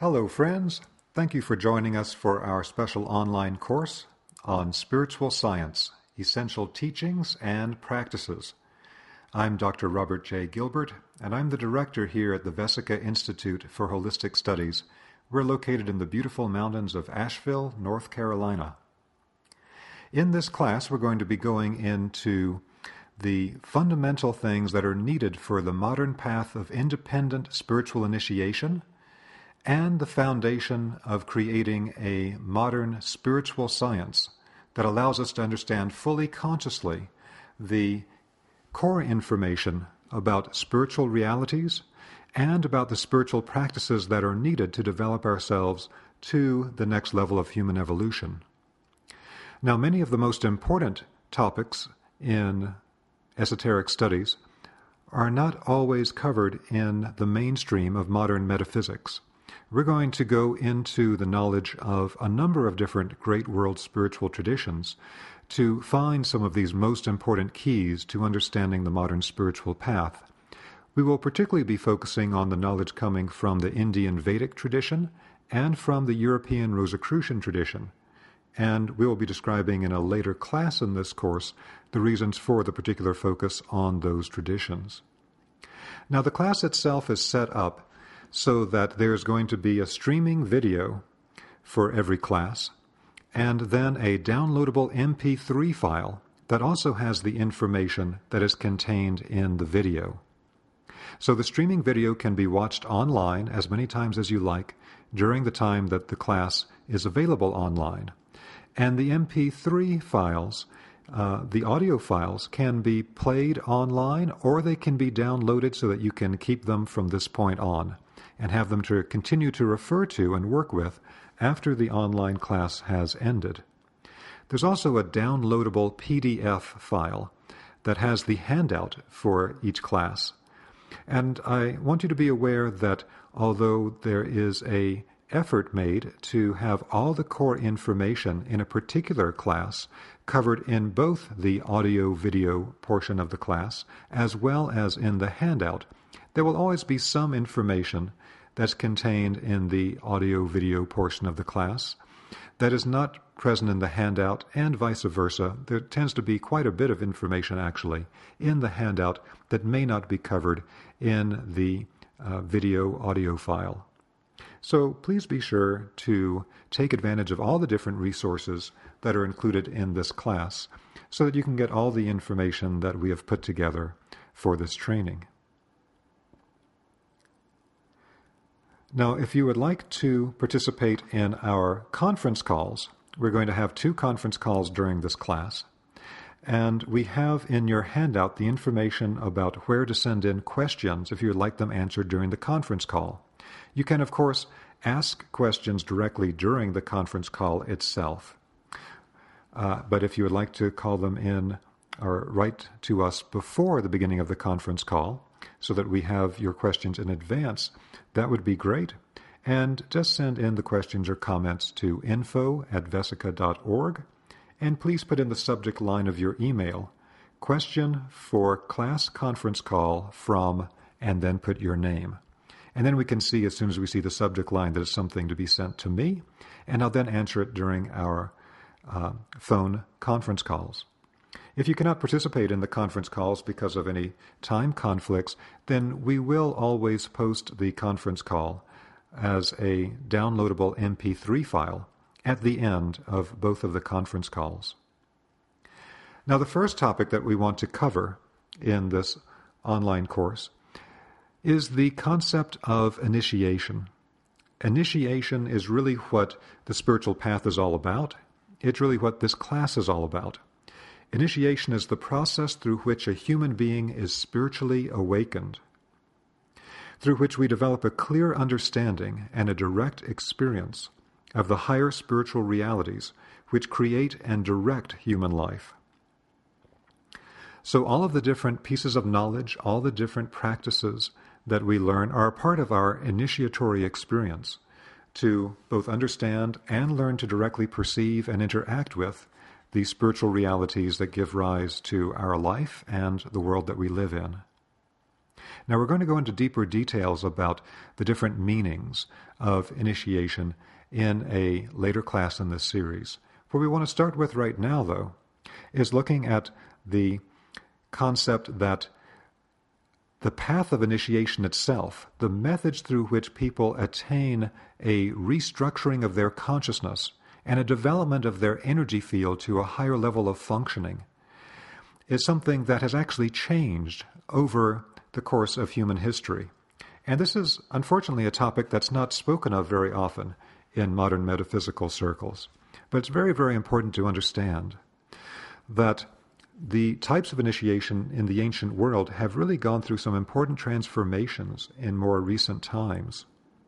Hello, friends. Thank you for joining us for our special online course on spiritual science, essential teachings and practices. I'm Dr. Robert J. Gilbert, and I'm the director here at the Vesica Institute for Holistic Studies. We're located in the beautiful mountains of Asheville, North Carolina. In this class, we're going to be going into the fundamental things that are needed for the modern path of independent spiritual initiation and the foundation of creating a modern spiritual science that allows us to understand fully consciously the core information about spiritual realities and about the spiritual practices that are needed to develop ourselves to the next level of human evolution. Now, many of the most important topics in esoteric studies are not always covered in the mainstream of modern metaphysics. We're going to go into the knowledge of a number of different great world spiritual traditions to find some of these most important keys to understanding the modern spiritual path. We will particularly be focusing on the knowledge coming from the Indian Vedic tradition and from the European Rosicrucian tradition. And we will be describing in a later class in this course the reasons for the particular focus on those traditions. Now, the class itself is set up so that there's going to be a streaming video for every class, and then a downloadable MP3 file that also has the information that is contained in the video. So the streaming video can be watched online as many times as you like during the time that the class is available online. And the MP3 files, the audio files, can be played online or they can be downloaded so that you can keep them from this point on and have them to continue to refer to and work with after the online class has ended. There's also a downloadable PDF file that has the handout for each class. And I want you to be aware that although there is an effort made to have all the core information in a particular class covered in both the audio-video portion of the class as well as in the handout, there will always be some information that's contained in the audio-video portion of the class that is not present in the handout, and vice versa. There tends to be quite a bit of information, actually, in the handout that may not be covered in the video-audio file. So please be sure to take advantage of all the different resources that are included in this class so that you can get all the information that we have put together for this training. Now, if you would like to participate in our conference calls, we're going to have 2 conference calls during this class. And we have in your handout the information about where to send in questions if you would like them answered during the conference call. You can, of course, ask questions directly during the conference call itself. But if you would like to call them in or write to us before the beginning of the conference call so that we have your questions in advance, that would be great. And just send in the questions or comments to info@vesica.org. And please put in the subject line of your email, question for class conference call from, and then put your name. And then we can see as soon as we see the subject line that it's something to be sent to me, and I'll then answer it during our phone conference calls. If you cannot participate in the conference calls because of any time conflicts, then we will always post the conference call as a downloadable MP3 file at the end of both of the conference calls. Now, the first topic that we want to cover in this online course is the concept of initiation. Initiation is really what the spiritual path is all about. It's really what this class is all about. Initiation is the process through which a human being is spiritually awakened, through which we develop a clear understanding and a direct experience of the higher spiritual realities which create and direct human life. So all of the different pieces of knowledge, all the different practices that we learn are a part of our initiatory experience to both understand and learn to directly perceive and interact with the spiritual realities that give rise to our life and the world that we live in. Now we're going to go into deeper details about the different meanings of initiation in a later class in this series. What we want to start with right now, though, is looking at the concept that the path of initiation itself, the methods through which people attain a restructuring of their consciousness and a development of their energy field to a higher level of functioning, is something that has actually changed over the course of human history. And this is, unfortunately, a topic that's not spoken of very often in modern metaphysical circles. But it's very, very important to understand that the types of initiation in the ancient world have really gone through some important transformations in more recent times.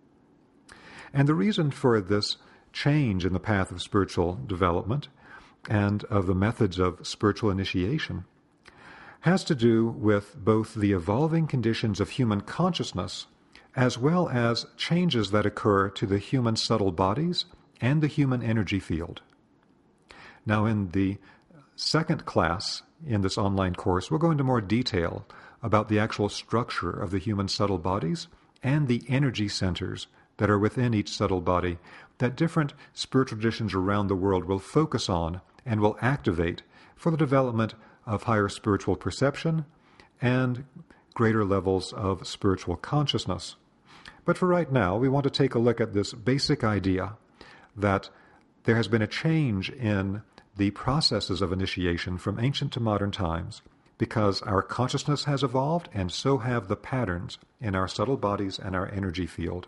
And the reason for this change in the path of spiritual development and of the methods of spiritual initiation has to do with both the evolving conditions of human consciousness as well as changes that occur to the human subtle bodies and the human energy field. Now, in the second class in this online course, we'll go into more detail about the actual structure of the human subtle bodies and the energy centers that are within each subtle body that different spiritual traditions around the world will focus on and will activate for the development of higher spiritual perception and greater levels of spiritual consciousness. But for right now, we want to take a look at this basic idea that there has been a change in the processes of initiation from ancient to modern times because our consciousness has evolved and so have the patterns in our subtle bodies and our energy field.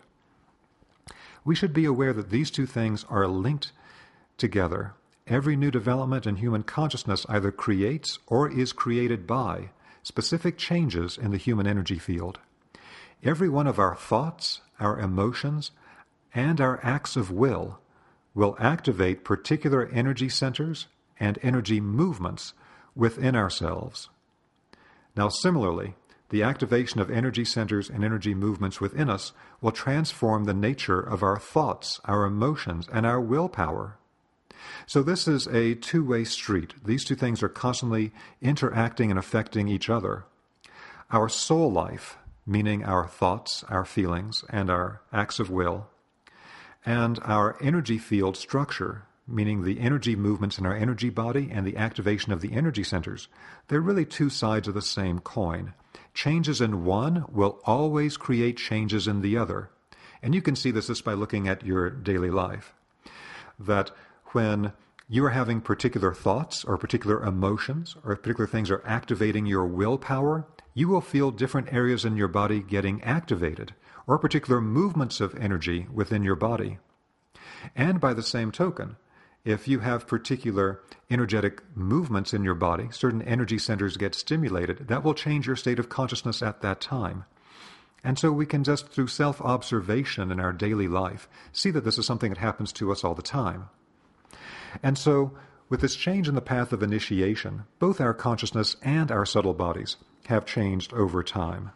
We should be aware that these two things are linked together. Every new development in human consciousness either creates or is created by specific changes in the human energy field. Every one of our thoughts, our emotions, and our acts of will activate particular energy centers and energy movements within ourselves. Now, similarly, the activation of energy centers and energy movements within us will transform the nature of our thoughts, our emotions, and our willpower. So this is a two-way street. These two things are constantly interacting and affecting each other. Our soul life, meaning our thoughts, our feelings, and our acts of will, and our energy field structure, meaning the energy movements in our energy body and the activation of the energy centers, they're really two sides of the same coin. Changes in one will always create changes in the other. And you can see this just by looking at your daily life. That when you are having particular thoughts or particular emotions or particular things are activating your willpower, you will feel different areas in your body getting activated, or particular movements of energy within your body. And by the same token, if you have particular energetic movements in your body, certain energy centers get stimulated, that will change your state of consciousness at that time. And so we can just, through self-observation in our daily life, see that this is something that happens to us all the time. And so, with this change in the path of initiation, both our consciousness and our subtle bodies have changed over time.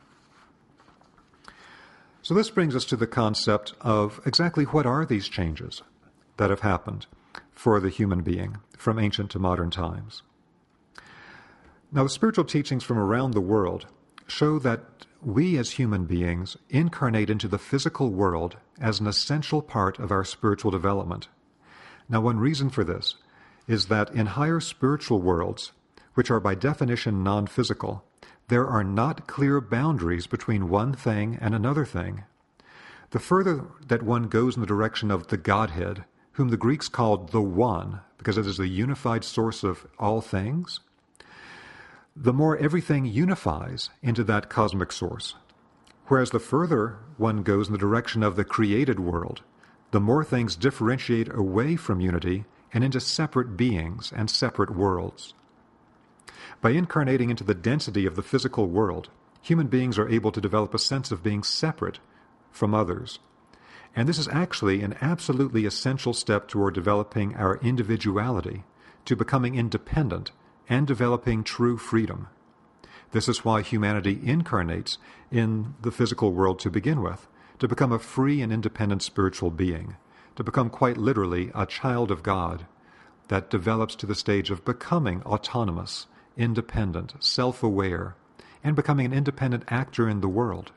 So this brings us to the concept of exactly what are these changes that have happened for the human being from ancient to modern times. Now, the spiritual teachings from around the world show that we as human beings incarnate into the physical world as an essential part of our spiritual development. Now, one reason for this is that in higher spiritual worlds, which are by definition non-physical, there are not clear boundaries between one thing and another thing. The further that one goes in the direction of the Godhead, whom the Greeks called the One, because it is the unified source of all things, the more everything unifies into that cosmic source. Whereas the further one goes in the direction of the created world, the more things differentiate away from unity and into separate beings and separate worlds. By incarnating into the density of the physical world, human beings are able to develop a sense of being separate from others. And this is actually an absolutely essential step toward developing our individuality, to becoming independent and developing true freedom. This is why humanity incarnates in the physical world to begin with, to become a free and independent spiritual being, to become quite literally a child of God that develops to the stage of becoming autonomous, independent, self-aware, and becoming an independent actor in the world.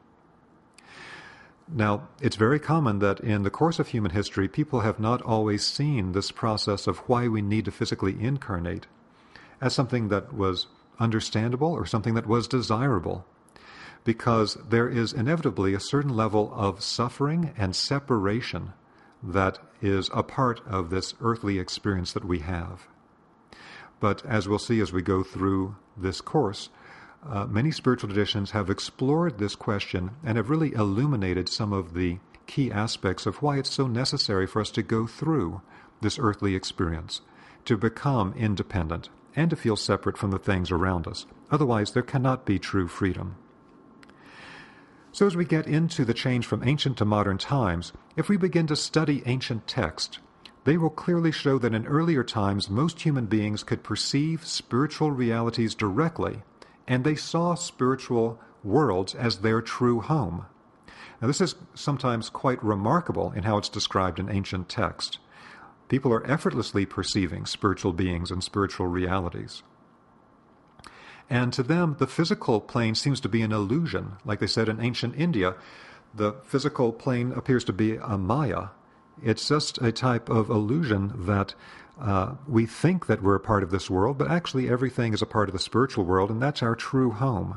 Now, it's very common that in the course of human history, people have not always seen this process of why we need to physically incarnate as something that was understandable or something that was desirable, because there is inevitably a certain level of suffering and separation that is a part of this earthly experience that we have. But as we'll see as we go through this course, many spiritual traditions have explored this question and have really illuminated some of the key aspects of why it's so necessary for us to go through this earthly experience, to become independent and to feel separate from the things around us. Otherwise, there cannot be true freedom. So as we get into the change from ancient to modern times, if we begin to study ancient texts, they will clearly show that in earlier times most human beings could perceive spiritual realities directly, and they saw spiritual worlds as their true home. Now this is sometimes quite remarkable in how it's described in ancient texts. People are effortlessly perceiving spiritual beings and spiritual realities. And to them, the physical plane seems to be an illusion. Like they said in ancient India, the physical plane appears to be a maya. It's just a type of illusion that we think that we're a part of this world, but actually everything is a part of the spiritual world, and that's our true home.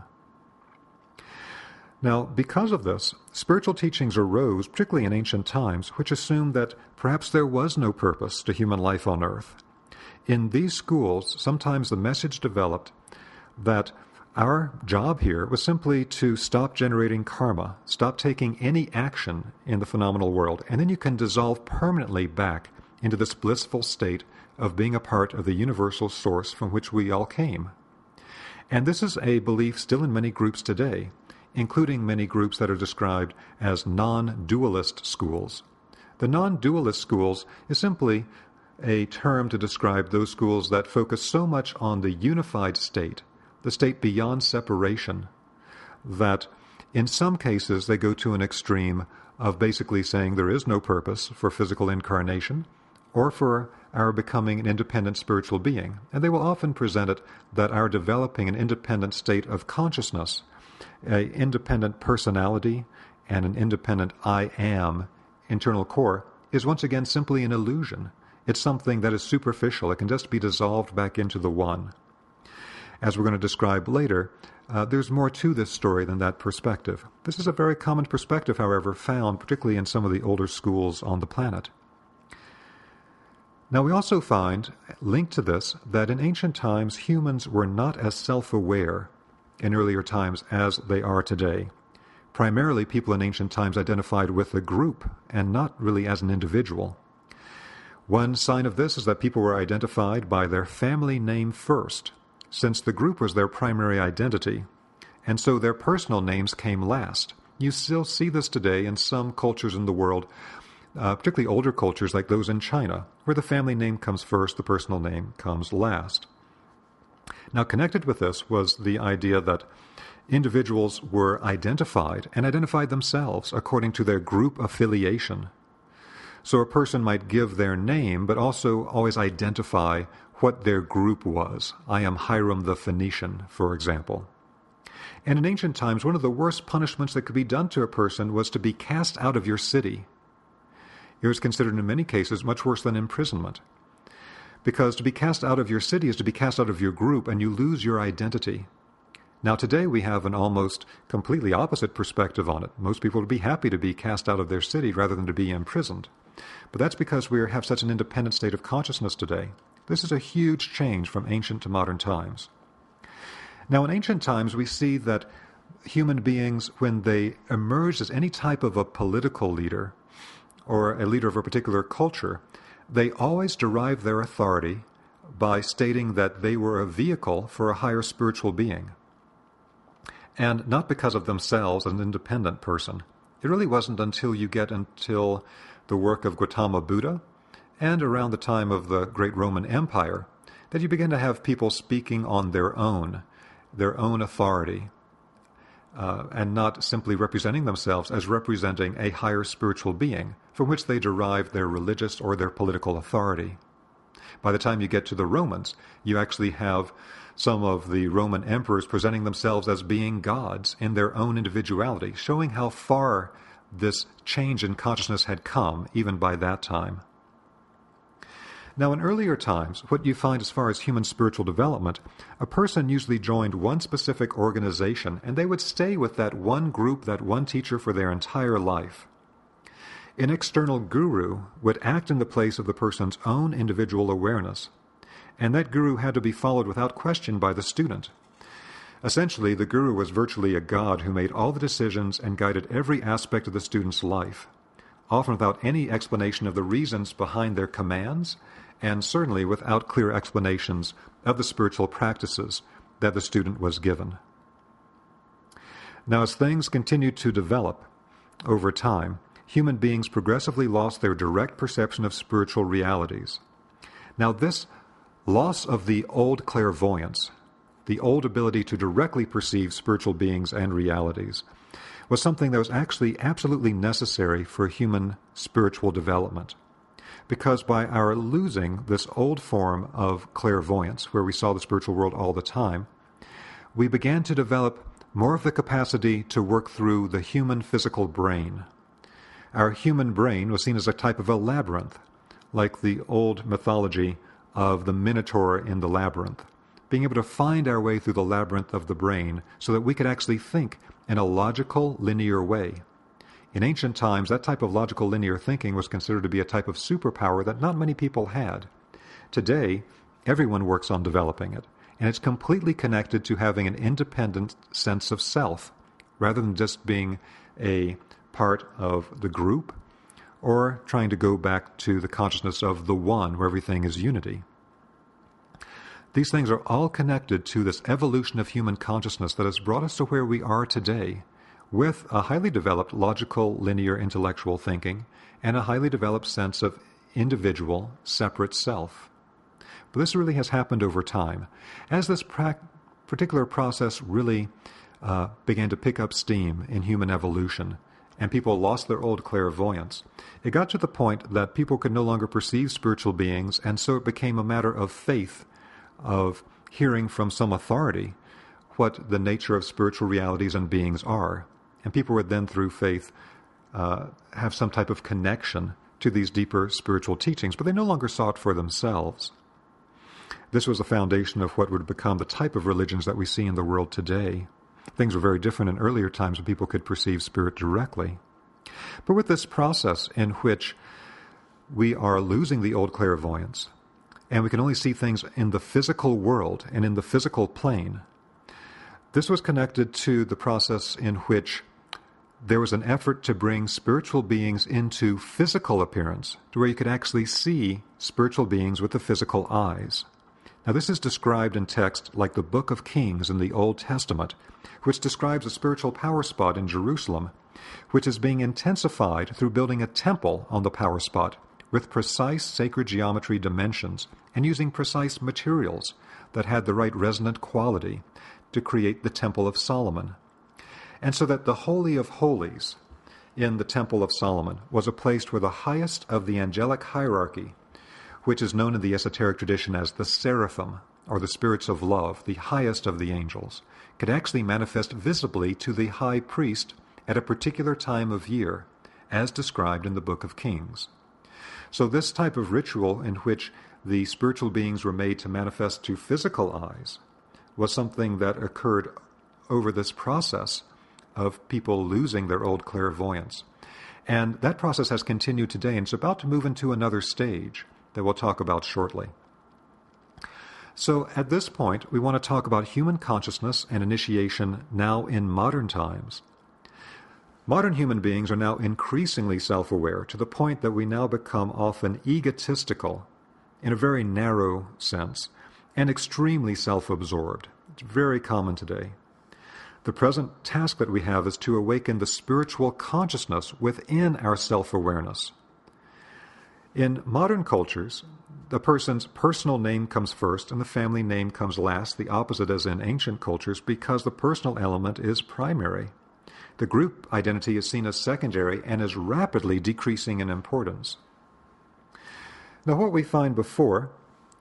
Now, because of this, spiritual teachings arose, particularly in ancient times, which assumed that perhaps there was no purpose to human life on earth. In these schools, sometimes the message developed that our job here was simply to stop generating karma, stop taking any action in the phenomenal world, and then you can dissolve permanently back into this blissful state of being a part of the universal source from which we all came. And this is a belief still in many groups today, including many groups that are described as non-dualist schools. The non-dualist schools is simply a term to describe those schools that focus so much on the unified state, the state beyond separation, that in some cases they go to an extreme of basically saying there is no purpose for physical incarnation or for our becoming an independent spiritual being. And they will often present it that our developing an independent state of consciousness, an independent personality, and an independent I am internal core is once again simply an illusion. It's something that is superficial. It can just be dissolved back into the one. As we're going to describe later, there's more to this story than that perspective. This is a very common perspective, however, found particularly in some of the older schools on the planet. Now we also find, linked to this, that in ancient times humans were not as self-aware in earlier times as they are today. Primarily, people in ancient times identified with a group and not really as an individual. One sign of this is that people were identified by their family name first, since the group was their primary identity, and so their personal names came last. You still see this today in some cultures in the world, particularly older cultures like those in China, where the family name comes first, the personal name comes last. Now, connected with this was the idea that individuals were identified and identified themselves according to their group affiliation. So a person might give their name, but also always identify what their group was. I am Hiram the Phoenician, for example. And in ancient times, one of the worst punishments that could be done to a person was to be cast out of your city. It was considered in many cases much worse than imprisonment. Because to be cast out of your city is to be cast out of your group, and you lose your identity. Now today we have an almost completely opposite perspective on it. Most people would be happy to be cast out of their city rather than to be imprisoned. But that's because we have such an independent state of consciousness today. This is a huge change from ancient to modern times. Now in ancient times we see that human beings, when they emerged as any type of a political leader or a leader of a particular culture, they always derived their authority by stating that they were a vehicle for a higher spiritual being, and not because of themselves as an independent person. It really wasn't until the work of Gautama Buddha and around the time of the great Roman Empire that you begin to have people speaking on their own authority, and not simply representing themselves as representing a higher spiritual being from which they derive their religious or their political authority. By the time you get to the Romans, you actually have some of the Roman emperors presenting themselves as being gods in their own individuality, showing how far this change in consciousness had come even by that time. Now, in earlier times, what you find as far as human spiritual development, a person usually joined one specific organization, and they would stay with that one group, that one teacher for their entire life. An external guru would act in the place of the person's own individual awareness, and that guru had to be followed without question by the student. Essentially, the guru was virtually a god who made all the decisions and guided every aspect of the student's life, often without any explanation of the reasons behind their commands, and certainly without clear explanations of the spiritual practices that the student was given. Now, as things continued to develop over time, human beings progressively lost their direct perception of spiritual realities. Now, this loss of the old clairvoyance, the old ability to directly perceive spiritual beings and realities, was something that was actually absolutely necessary for human spiritual development. Because by our losing this old form of clairvoyance, where we saw the spiritual world all the time, we began to develop more of the capacity to work through the human physical brain. Our human brain was seen as a type of a labyrinth, like the old mythology of the Minotaur in the labyrinth, being able to find our way through the labyrinth of the brain so that we could actually think in a logical, linear way. In ancient times, that type of logical linear thinking was considered to be a type of superpower that not many people had. Today, everyone works on developing it, and it's completely connected to having an independent sense of self, rather than just being a part of the group or trying to go back to the consciousness of the one, where everything is unity. These things are all connected to this evolution of human consciousness that has brought us to where we are today, with a highly developed logical, linear, intellectual thinking, and a highly developed sense of individual, separate self. But this really has happened over time. As this particular process really began to pick up steam in human evolution, and people lost their old clairvoyance, it got to the point that people could no longer perceive spiritual beings, and so it became a matter of faith, of hearing from some authority what the nature of spiritual realities and beings are. And people would then, through faith, have some type of connection to these deeper spiritual teachings, but they no longer saw it for themselves. This was the foundation of what would become the type of religions that we see in the world today. Things were very different in earlier times when people could perceive spirit directly. But with this process in which we are losing the old clairvoyance, and we can only see things in the physical world and in the physical plane, this was connected to the process in which there was an effort to bring spiritual beings into physical appearance, to where you could actually see spiritual beings with the physical eyes. Now, this is described in text like the Book of Kings in the Old Testament, which describes a spiritual power spot in Jerusalem, which is being intensified through building a temple on the power spot with precise sacred geometry dimensions and using precise materials that had the right resonant quality to create the Temple of Solomon. And so that the Holy of Holies in the Temple of Solomon was a place where the highest of the angelic hierarchy, which is known in the esoteric tradition as the seraphim, or the spirits of love, the highest of the angels, could actually manifest visibly to the high priest at a particular time of year, as described in the Book of Kings. So this type of ritual in which the spiritual beings were made to manifest to physical eyes was something that occurred over this process of people losing their old clairvoyance. And that process has continued today, and it's about to move into another stage that we'll talk about shortly. So at this point, we want to talk about human consciousness and initiation now in modern times. Modern human beings are now increasingly self-aware to the point that we now become often egotistical in a very narrow sense and extremely self-absorbed. It's very common today. The present task that we have is to awaken the spiritual consciousness within our self-awareness. In modern cultures, the person's personal name comes first and the family name comes last, the opposite as in ancient cultures, because the personal element is primary. The group identity is seen as secondary and is rapidly decreasing in importance. Now, what we find before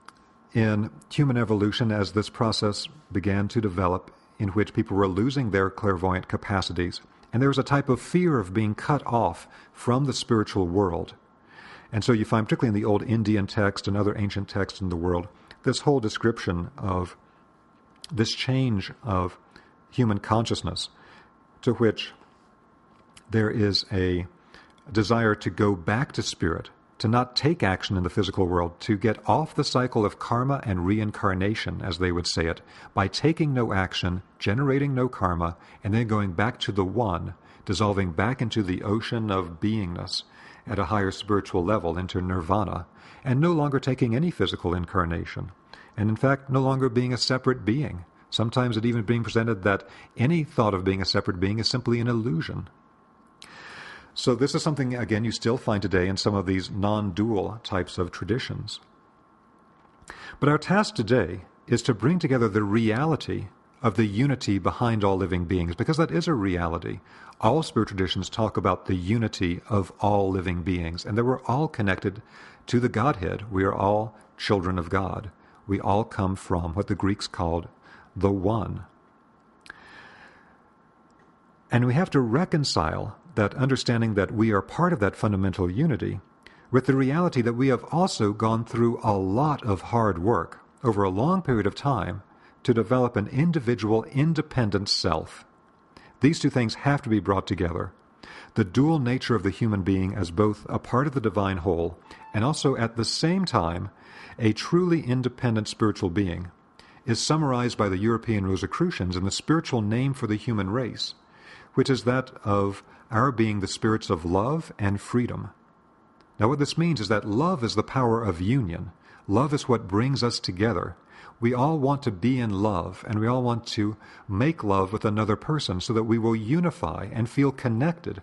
in human evolution as this process began to develop, in which people were losing their clairvoyant capacities, and there was a type of fear of being cut off from the spiritual world. And so you find, particularly in the old Indian text and other ancient texts in the world, this whole description of this change of human consciousness, to which there is a desire to go back to spirit, to not take action in the physical world, to get off the cycle of karma and reincarnation, as they would say it, by taking no action, generating no karma, and then going back to the One, dissolving back into the ocean of beingness at a higher spiritual level, into nirvana, and no longer taking any physical incarnation, and in fact no longer being a separate being. Sometimes it even being presented that any thought of being a separate being is simply an illusion. So this is something, again, you still find today in some of these non-dual types of traditions. But our task today is to bring together the reality of the unity behind all living beings, because that is a reality. All spiritual traditions talk about the unity of all living beings, and that we're all connected to the Godhead. We are all children of God. We all come from what the Greeks called the One. And we have to reconcile that understanding that we are part of that fundamental unity with the reality that we have also gone through a lot of hard work over a long period of time to develop an individual, independent self. These two things have to be brought together. The dual nature of the human being as both a part of the divine whole and also at the same time a truly independent spiritual being is summarized by the European Rosicrucians in the spiritual name for the human race, which is that of our being the spirits of love and freedom. Now what this means is that love is the power of union. Love is what brings us together. We all want to be in love, and we all want to make love with another person so that we will unify and feel connected.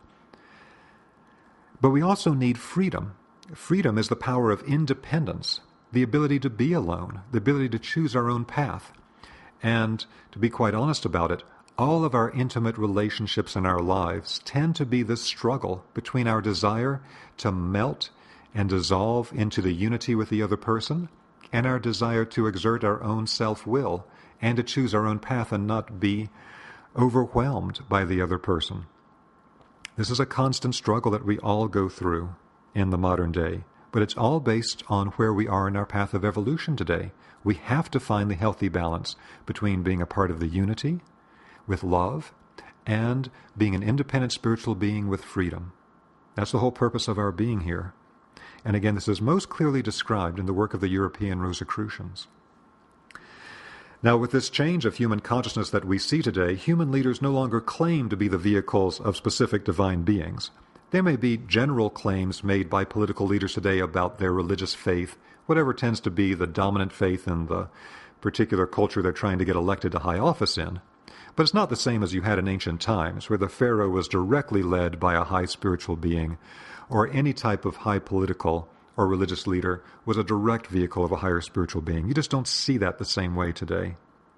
But we also need freedom. Freedom is the power of independence, the ability to be alone, the ability to choose our own path. And to be quite honest about it, all of our intimate relationships in our lives tend to be this struggle between our desire to melt and dissolve into the unity with the other person and our desire to exert our own self-will and to choose our own path and not be overwhelmed by the other person. This is a constant struggle that we all go through in the modern day, but it's all based on where we are in our path of evolution today. We have to find the healthy balance between being a part of the unity with love, and being an independent spiritual being with freedom. That's the whole purpose of our being here. And again, this is most clearly described in the work of the European Rosicrucians. Now, with this change of human consciousness that we see today, human leaders no longer claim to be the vehicles of specific divine beings. There may be general claims made by political leaders today about their religious faith, whatever tends to be the dominant faith in the particular culture they're trying to get elected to high office in. But it's not the same as you had in ancient times, where the pharaoh was directly led by a high spiritual being, or any type of high political or religious leader was a direct vehicle of a higher spiritual being. You just don't see that the same way today.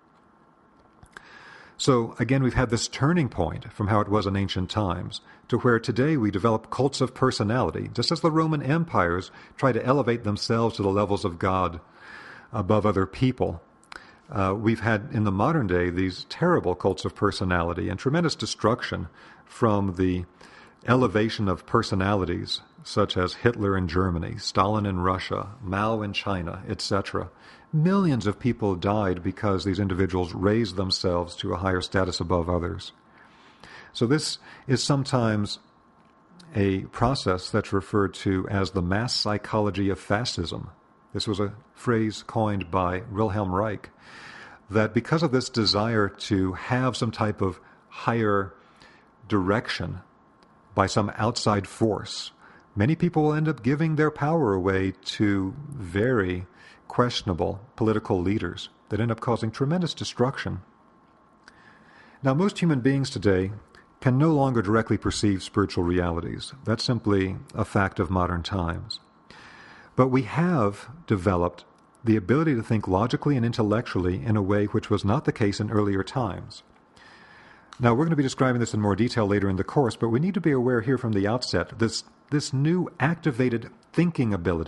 So, again, we've had this turning point from how it was in ancient times to where today we develop cults of personality, just as the Roman empires try to elevate themselves to the levels of God above other people. We've had in the modern day these terrible cults of personality and tremendous destruction from the elevation of personalities such as Hitler in Germany, Stalin in Russia, Mao in China, etc. Millions of people died because these individuals raised themselves to a higher status above others. So this is sometimes a process that's referred to as the mass psychology of fascism. This was a phrase coined by Wilhelm Reich, that because of this desire to have some type of higher direction by some outside force, many people will end up giving their power away to very questionable political leaders that end up causing tremendous destruction. Now, most human beings today can no longer directly perceive spiritual realities. That's simply a fact of modern times. But we have developed the ability to think logically and intellectually in a way which was not the case in earlier times. Now, we're going to be describing this in more detail later in the course, but we need to be aware here from the outset this new activated thinking ability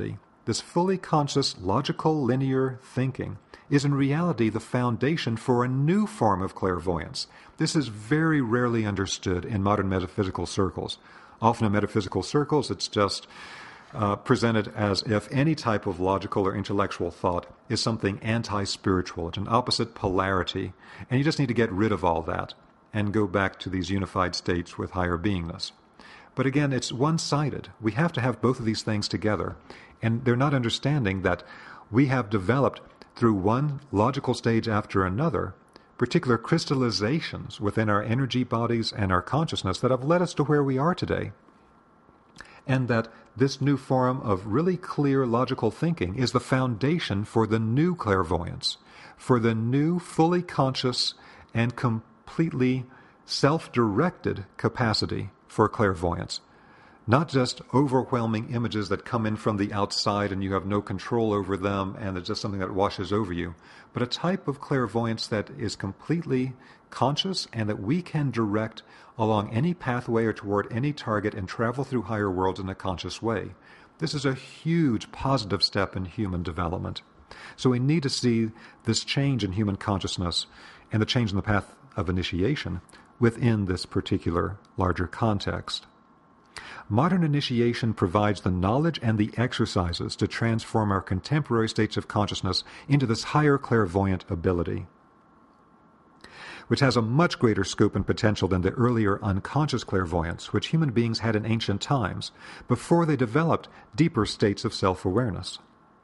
this fully conscious, logical, linear thinking, is in reality the foundation for a new form of clairvoyance. This is very rarely understood in modern metaphysical circles. Often in metaphysical circles, it's just presented as if any type of logical or intellectual thought is something anti-spiritual. It's an opposite polarity, and you just need to get rid of all that and go back to these unified states with higher beingness. But again, it's one-sided. We have to have both of these things together, and they're not understanding that we have developed through one logical stage after another particular crystallizations within our energy bodies and our consciousness that have led us to where we are today. And that this new form of really clear logical thinking is the foundation for the new clairvoyance, for the new fully conscious and completely self-directed capacity for clairvoyance. Not just overwhelming images that come in from the outside and you have no control over them and it's just something that washes over you, but a type of clairvoyance that is completely conscious and that we can direct along any pathway or toward any target and travel through higher worlds in a conscious way. This is a huge positive step in human development. So we need to see this change in human consciousness and the change in the path of initiation within this particular larger context. Modern initiation provides the knowledge and the exercises to transform our contemporary states of consciousness into this higher clairvoyant ability, which has a much greater scope and potential than the earlier unconscious clairvoyance which human beings had in ancient times before they developed deeper states of self-awareness.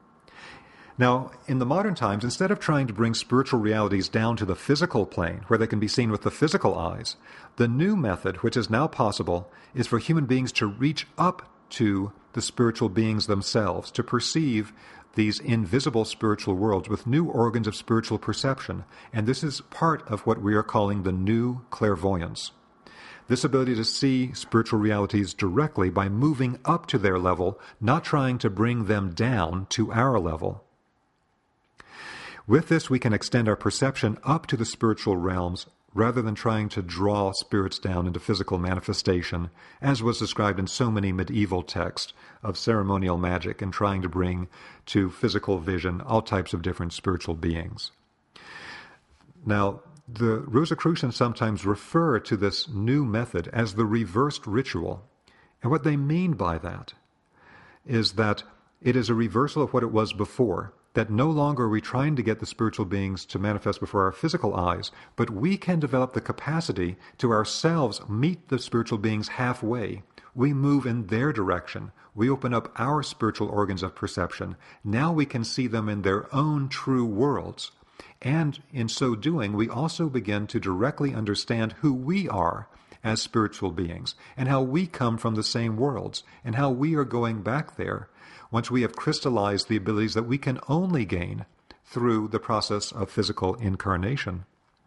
Now, in the modern times, instead of trying to bring spiritual realities down to the physical plane, where they can be seen with the physical eyes, the new method, which is now possible, is for human beings to reach up to the spiritual beings themselves, to perceive these invisible spiritual worlds with new organs of spiritual perception. And this is part of what we are calling the new clairvoyance. This ability to see spiritual realities directly by moving up to their level, not trying to bring them down to our level. With this, we can extend our perception up to the spiritual realms rather than trying to draw spirits down into physical manifestation, as was described in so many medieval texts of ceremonial magic and trying to bring to physical vision all types of different spiritual beings. Now, the Rosicrucians sometimes refer to this new method as the reversed ritual. And what they mean by that is that it is a reversal of what it was before, that no longer are we trying to get the spiritual beings to manifest before our physical eyes, but we can develop the capacity to ourselves meet the spiritual beings halfway. We move in their direction. We open up our spiritual organs of perception. Now we can see them in their own true worlds. And in so doing, we also begin to directly understand who we are as spiritual beings, and how we come from the same worlds, and how we are going back there, once we have crystallized the abilities that we can only gain through the process of physical incarnation.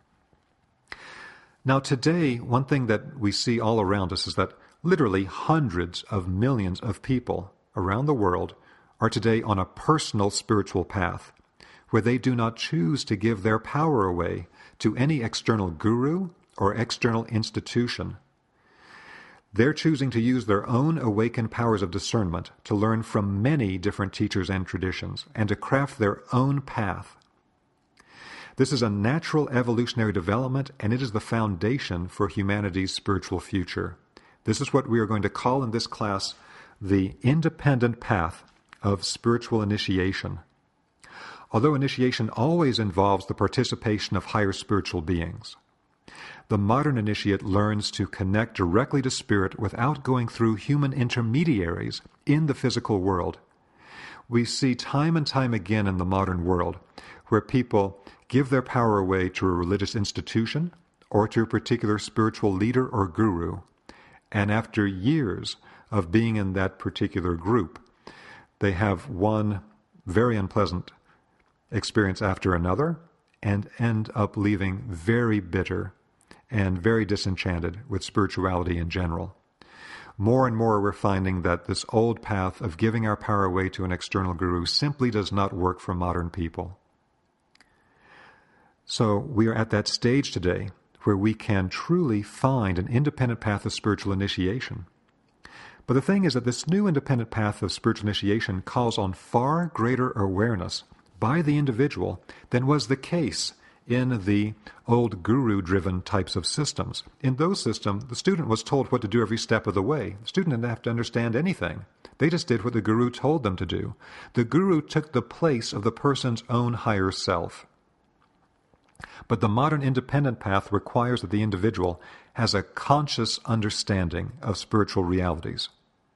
Now today, one thing that we see all around us is that literally hundreds of millions of people around the world are today on a personal spiritual path, where they do not choose to give their power away to any external guru or external institution. They're choosing to use their own awakened powers of discernment to learn from many different teachers and traditions, and to craft their own path. This is a natural evolutionary development, and it is the foundation for humanity's spiritual future. This is what we are going to call in this class the independent path of spiritual initiation. Although initiation always involves the participation of higher spiritual beings, the modern initiate learns to connect directly to spirit without going through human intermediaries in the physical world. We see time and time again in the modern world where people give their power away to a religious institution or to a particular spiritual leader or guru, and after years of being in that particular group, they have one very unpleasant experience after another and end up leaving very bitter and very disenchanted with spirituality in general. More and more we're finding that this old path of giving our power away to an external guru simply does not work for modern people. So we are at that stage today where we can truly find an independent path of spiritual initiation. But the thing is that this new independent path of spiritual initiation calls on far greater awareness by the individual than was the case in the old guru-driven types of systems. In those systems, the student was told what to do every step of the way. The student didn't have to understand anything. They just did what the guru told them to do. The guru took the place of the person's own higher self. But the modern independent path requires that the individual has a conscious understanding of spiritual realities.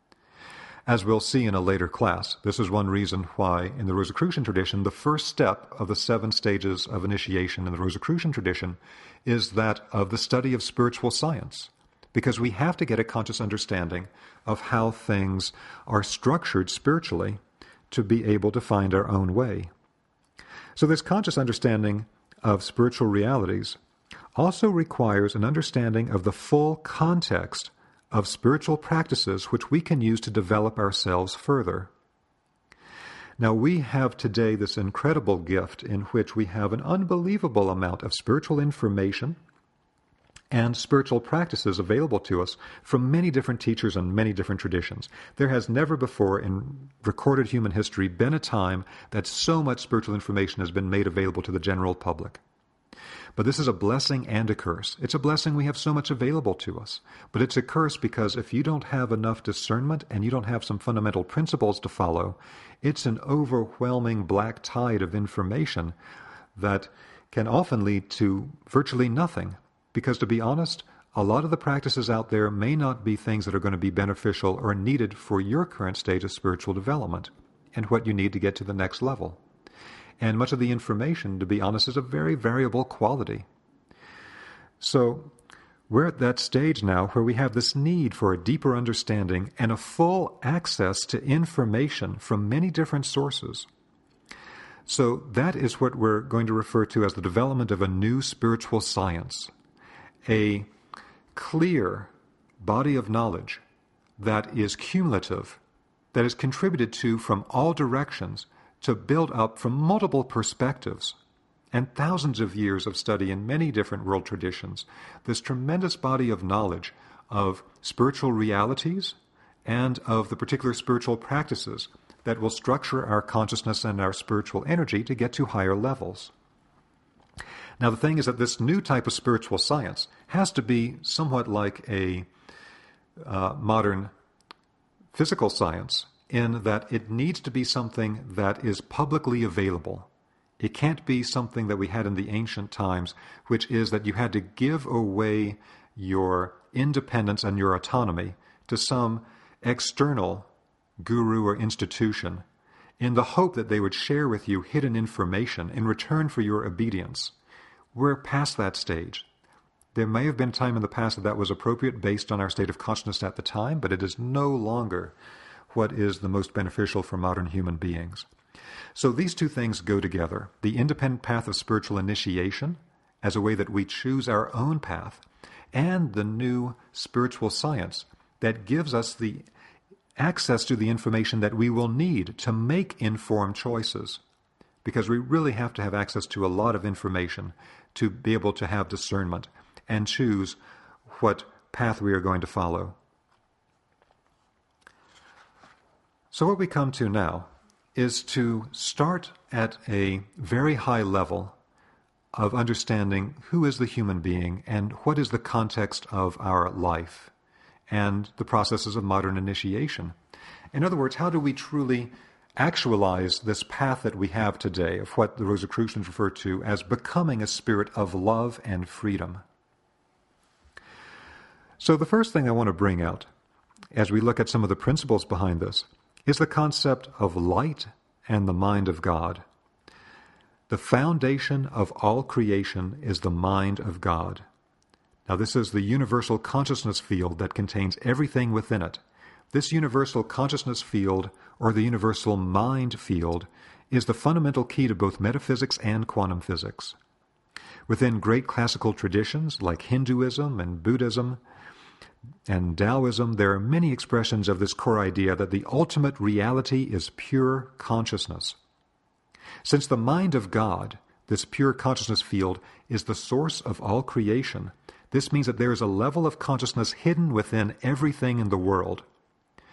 As we'll see in a later class, this is one reason why in the Rosicrucian tradition, the first step of the 7 stages of initiation in the Rosicrucian tradition is that of the study of spiritual science, because we have to get a conscious understanding of how things are structured spiritually to be able to find our own way. So this conscious understanding of spiritual realities also requires an understanding of the full context of spiritual practices which we can use to develop ourselves further. Now, we have today this incredible gift in which we have an unbelievable amount of spiritual information and spiritual practices available to us from many different teachers and many different traditions. There has never before in recorded human history been a time that so much spiritual information has been made available to the general public. But this is a blessing and a curse. It's a blessing we have so much available to us. But it's a curse because if you don't have enough discernment and you don't have some fundamental principles to follow, it's an overwhelming black tide of information that can often lead to virtually nothing. Because to be honest, a lot of the practices out there may not be things that are going to be beneficial or needed for your current stage of spiritual development and what you need to get to the next level. And much of the information, to be honest, is of very variable quality. So we're at that stage now where we have this need for a deeper understanding and a full access to information from many different sources. So that is what we're going to refer to as the development of a new spiritual science, a clear body of knowledge that is cumulative, that is contributed to from all directions, to build up from multiple perspectives and thousands of years of study in many different world traditions, this tremendous body of knowledge of spiritual realities and of the particular spiritual practices that will structure our consciousness and our spiritual energy to get to higher levels. Now, the thing is that this new type of spiritual science has to be somewhat like a modern physical science, in that it needs to be something that is publicly available. It can't be something that we had in the ancient times, which is that you had to give away your independence and your autonomy to some external guru or institution in the hope that they would share with you hidden information in return for your obedience. We're past that stage. There may have been a time in the past that that was appropriate based on our state of consciousness at the time, but it is no longer what is the most beneficial for modern human beings. So these two things go together. The independent path of spiritual initiation as a way that we choose our own path, and the new spiritual science that gives us the access to the information that we will need to make informed choices. Because we really have to have access to a lot of information to be able to have discernment and choose what path we are going to follow. So what we come to now is to start at a very high level of understanding who is the human being and what is the context of our life and the processes of modern initiation. In other words, how do we truly actualize this path that we have today of what the Rosicrucians refer to as becoming a spirit of love and freedom? So the first thing I want to bring out as we look at some of the principles behind this is the concept of light and the mind of God. The foundation of all creation is the mind of God. Now, this is the universal consciousness field that contains everything within it. This universal consciousness field, or the universal mind field, is the fundamental key to both metaphysics and quantum physics. Within great classical traditions like Hinduism and Buddhism and Taoism, there are many expressions of this core idea that the ultimate reality is pure consciousness. Since the mind of God, this pure consciousness field, is the source of all creation, this means that there is a level of consciousness hidden within everything in the world.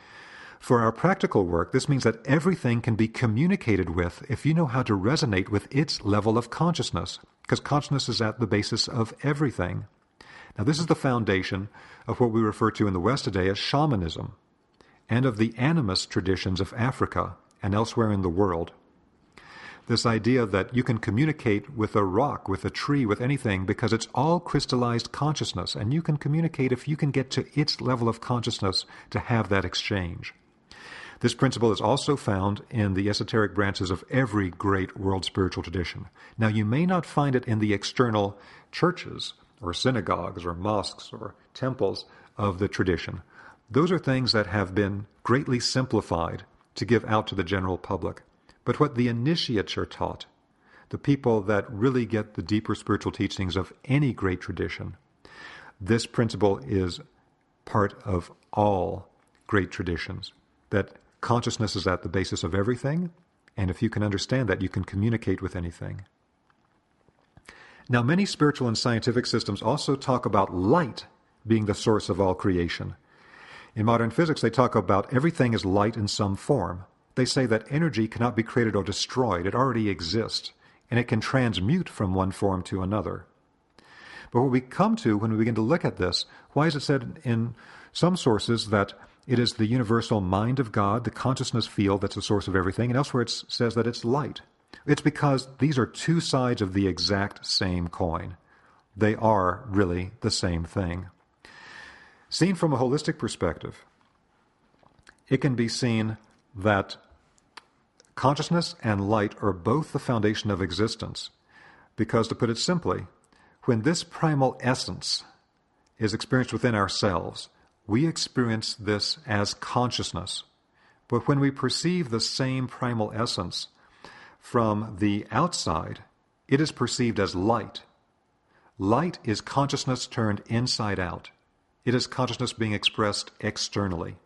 For our practical work, this means that everything can be communicated with if you know how to resonate with its level of consciousness, because consciousness is at the basis of everything. Now, this is the foundation of what we refer to in the West today as shamanism, and of the animist traditions of Africa and elsewhere in the world. This idea that you can communicate with a rock, with a tree, with anything, because it's all crystallized consciousness, and you can communicate if you can get to its level of consciousness to have that exchange. This principle is also found in the esoteric branches of every great world spiritual tradition. Now, you may not find it in the external churches or synagogues or mosques or temples of the tradition. Those are things that have been greatly simplified to give out to the general public. But what the initiates are taught, the people that really get the deeper spiritual teachings of any great tradition, this principle is part of all great traditions, that consciousness is at the basis of everything, and if you can understand that, you can communicate with anything. Now, many spiritual and scientific systems also talk about light being the source of all creation. In modern physics, they talk about everything as light in some form. They say that energy cannot be created or destroyed. It already exists, and it can transmute from one form to another. But what we come to when we begin to look at this, why is it said in some sources that it is the universal mind of God, the consciousness field, that's the source of everything, and elsewhere it says that it's light? It's because these are two sides of the exact same coin. They are really the same thing. Seen from a holistic perspective, it can be seen that consciousness and light are both the foundation of existence, because, to put it simply, when this primal essence is experienced within ourselves, we experience this as consciousness. But when we perceive the same primal essence from the outside, it is perceived as light. Light is consciousness turned inside out. It is consciousness being expressed externally.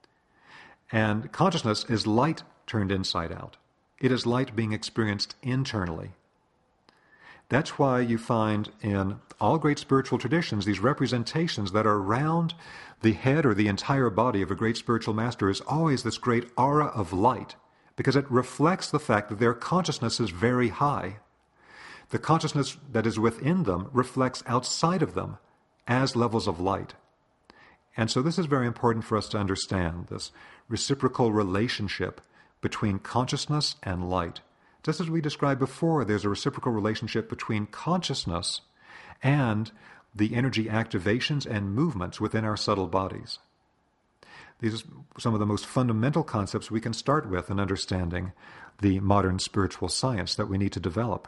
And consciousness is light turned inside out. It is light being experienced internally. That's why you find in all great spiritual traditions these representations that are around the head or the entire body of a great spiritual master is always this great aura of light, because it reflects the fact that their consciousness is very high. The consciousness that is within them reflects outside of them as levels of light. And so this is very important for us to understand, this reciprocal relationship between consciousness and light. Just as we described before, there's a reciprocal relationship between consciousness and the energy activations and movements within our subtle bodies. These are some of the most fundamental concepts we can start with in understanding the modern spiritual science that we need to develop.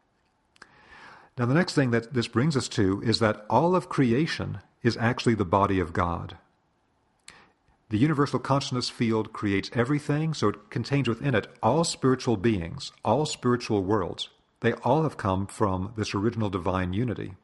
Now, the next thing that this brings us to is that all of creation is actually the body of God. The universal consciousness field creates everything, so it contains within it all spiritual beings, all spiritual worlds. They all have come from this original divine unity.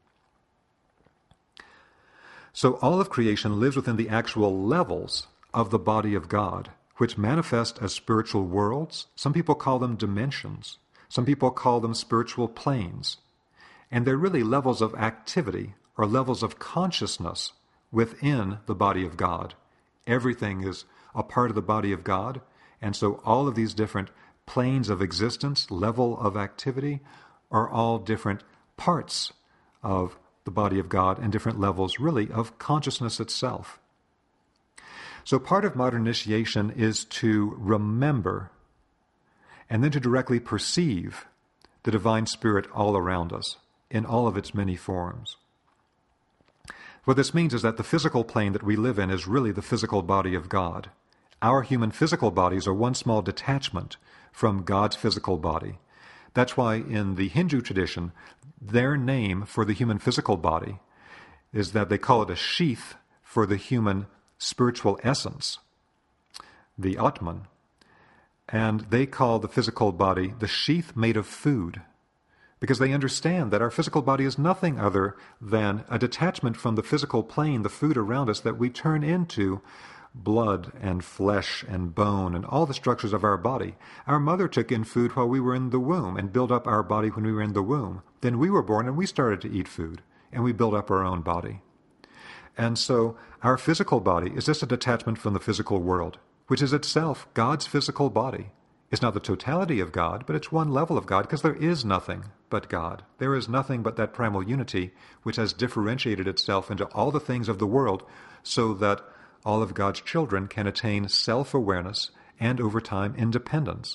So all of creation lives within the actual levels of the body of God, which manifest as spiritual worlds. Some people call them dimensions. Some people call them spiritual planes. And they're really levels of activity or levels of consciousness within the body of God. Everything is a part of the body of God, and so all of these different planes of existence, level of activity, are all different parts of the body of God and different levels, really, of consciousness itself. So part of modern initiation is to remember and then to directly perceive the divine spirit all around us in all of its many forms. What this means is that the physical plane that we live in is really the physical body of God. Our human physical bodies are one small detachment from God's physical body. That's why in the Hindu tradition, their name for the human physical body is that they call it a sheath for the human spiritual essence, the Atman. And they call the physical body the sheath made of food, because they understand that our physical body is nothing other than a detachment from the physical plane, the food around us, that we turn into blood and flesh and bone and all the structures of our body. Our mother took in food while we were in the womb and built up our body when we were in the womb. Then we were born and we started to eat food, and we built up our own body. And so our physical body is just a detachment from the physical world. which is itself God's physical body. It's not the totality of God, but it's one level of God, because there is nothing but God. There is nothing but that primal unity which has differentiated itself into all the things of the world so that all of God's children can attain self-awareness and, over time, independence.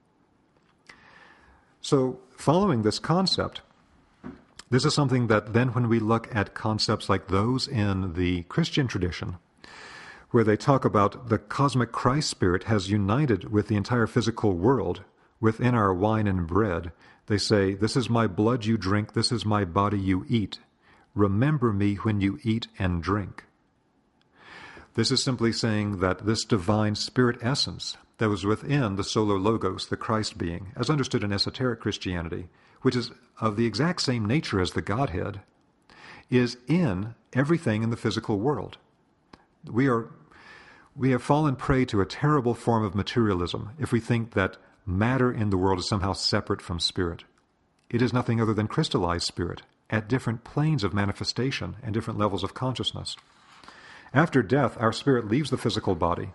So, following this concept, this is something that then when we look at concepts like those in the Christian tradition, where they talk about the cosmic Christ spirit has united with the entire physical world within our wine and bread, they say, "This is my blood you drink, this is my body you eat. Remember me when you eat and drink." This is simply saying that this divine spirit essence that was within the Solar Logos, the Christ being, as understood in esoteric Christianity, which is of the exact same nature as the Godhead, is in everything in the physical world. We have fallen prey to a terrible form of materialism if we think that matter in the world is somehow separate from spirit. It is nothing other than crystallized spirit at different planes of manifestation and different levels of consciousness. After death, our spirit leaves the physical body,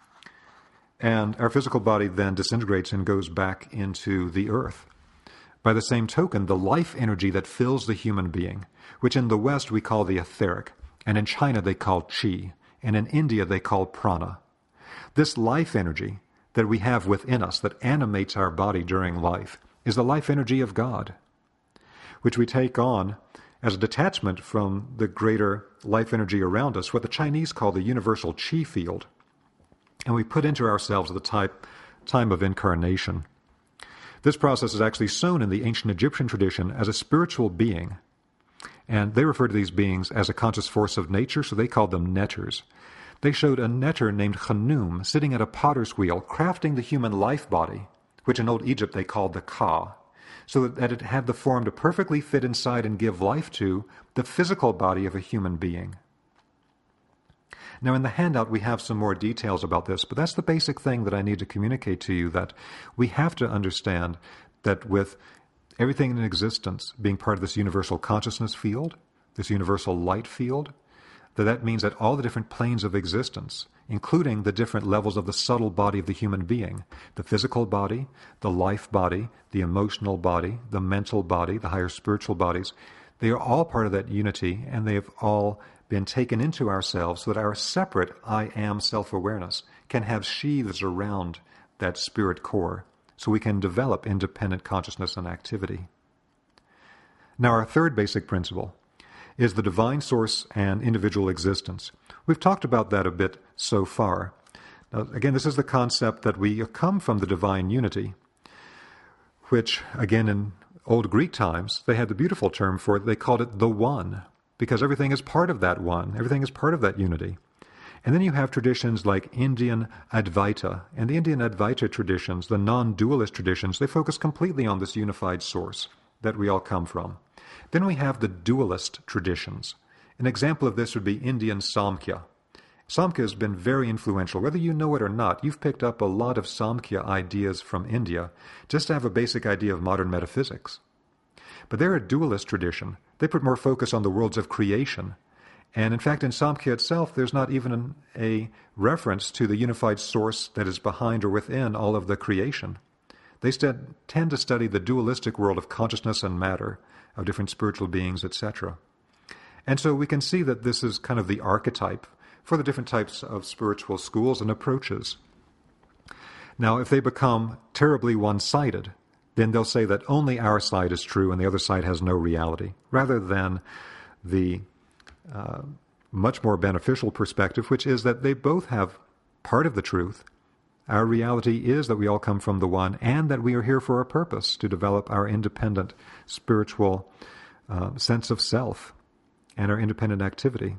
and our physical body then disintegrates and goes back into the earth. By the same token, the life energy that fills the human being, which in the West we call the etheric, and in China they call qi, and in India they call prana. This life energy that we have within us that animates our body during life is the life energy of God, which we take on as a detachment from the greater life energy around us, what the Chinese call the universal qi field, and we put into ourselves at the time of incarnation. This process is actually shown in the ancient Egyptian tradition as a spiritual being, and they refer to these beings as a conscious force of nature, so they called them netters. They showed a netter named Khnum sitting at a potter's wheel, crafting the human life body, which in Old Egypt they called the Ka, so that it had the form to perfectly fit inside and give life to the physical body of a human being. Now, in the handout, we have some more details about this, but that's the basic thing that I need to communicate to you, that we have to understand that with everything in existence being part of this universal consciousness field, this universal light field, that means that all the different planes of existence, including the different levels of the subtle body of the human being, the physical body, the life body, the emotional body, the mental body, the higher spiritual bodies, they are all part of that unity, and they have all been taken into ourselves so that our separate I am self-awareness can have sheaths around that spirit core, so we can develop independent consciousness and activity. Now, our third basic principle is the divine source and individual existence. We've talked about that a bit so far. Now, again, this is the concept that we come from the divine unity, which, again, in old Greek times, they had the beautiful term for it. They called it the One, because everything is part of that one. Everything is part of that unity. And then you have traditions like Indian Advaita. And the Indian Advaita traditions, the non-dualist traditions, they focus completely on this unified source that we all come from. Then we have the dualist traditions. An example of this would be Indian Samkhya. Samkhya has been very influential. Whether you know it or not, you've picked up a lot of Samkhya ideas from India just to have a basic idea of modern metaphysics. But they're a dualist tradition. They put more focus on the worlds of creation. And in fact, in Samkhya itself, there's not even a reference to the unified source that is behind or within all of the creation. They tend to study the dualistic world of consciousness and matter, of different spiritual beings, etc. And so we can see that this is kind of the archetype for the different types of spiritual schools and approaches. Now, if they become terribly one-sided, then they'll say that only our side is true and the other side has no reality, rather than the much more beneficial perspective, which is that they both have part of the truth. Our reality is that we all come from the One, and that we are here for a purpose, to develop our independent spiritual sense of self and our independent activity.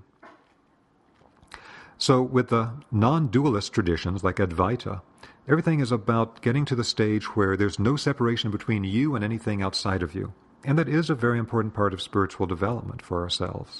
So with the non-dualist traditions like Advaita, everything is about getting to the stage where there's no separation between you and anything outside of you. And that is a very important part of spiritual development for ourselves.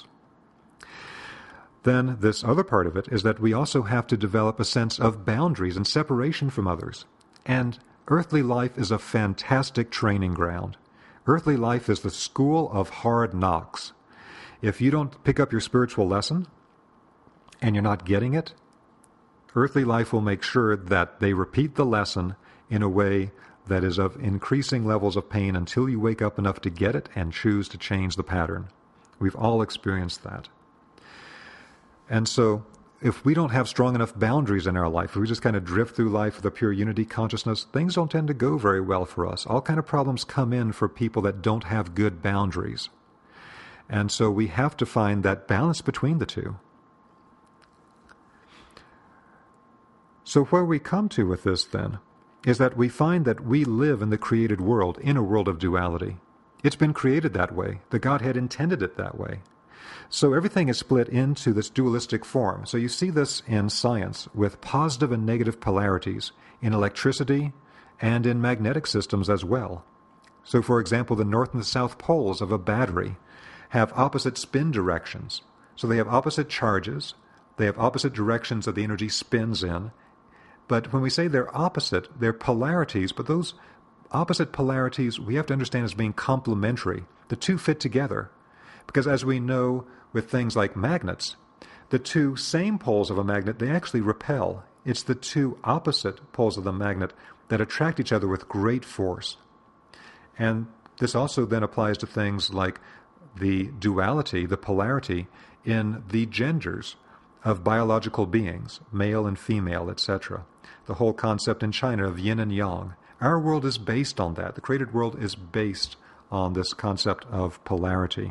Then this other part of it is that we also have to develop a sense of boundaries and separation from others. And earthly life is a fantastic training ground. Earthly life is the school of hard knocks. If you don't pick up your spiritual lesson and you're not getting it, Earthly life will make sure that they repeat the lesson in a way that is of increasing levels of pain until you wake up enough to get it and choose to change the pattern. We've all experienced that. And so, if we don't have strong enough boundaries in our life, if we just kind of drift through life with a pure unity consciousness, things don't tend to go very well for us. All kind of problems come in for people that don't have good boundaries. And so we have to find that balance between the two. So where we come to with this, then, is that we find that we live in the created world, in a world of duality. It's been created that way. The Godhead intended it that way. So everything is split into this dualistic form. So you see this in science with positive and negative polarities, in electricity and in magnetic systems as well. So for example, the north and the south poles of a battery have opposite spin directions. So they have opposite charges, they have opposite directions that the energy spins in. But when we say they're opposite, they're polarities, but those opposite polarities we have to understand as being complementary. The two fit together. Because as we know with things like magnets, the two same poles of a magnet, they actually repel. It's the two opposite poles of the magnet that attract each other with great force. And this also then applies to things like the duality, the polarity in the genders of biological beings, male and female, etc. The whole concept in China of yin and yang. Our world is based on that. The created world is based on this concept of polarity.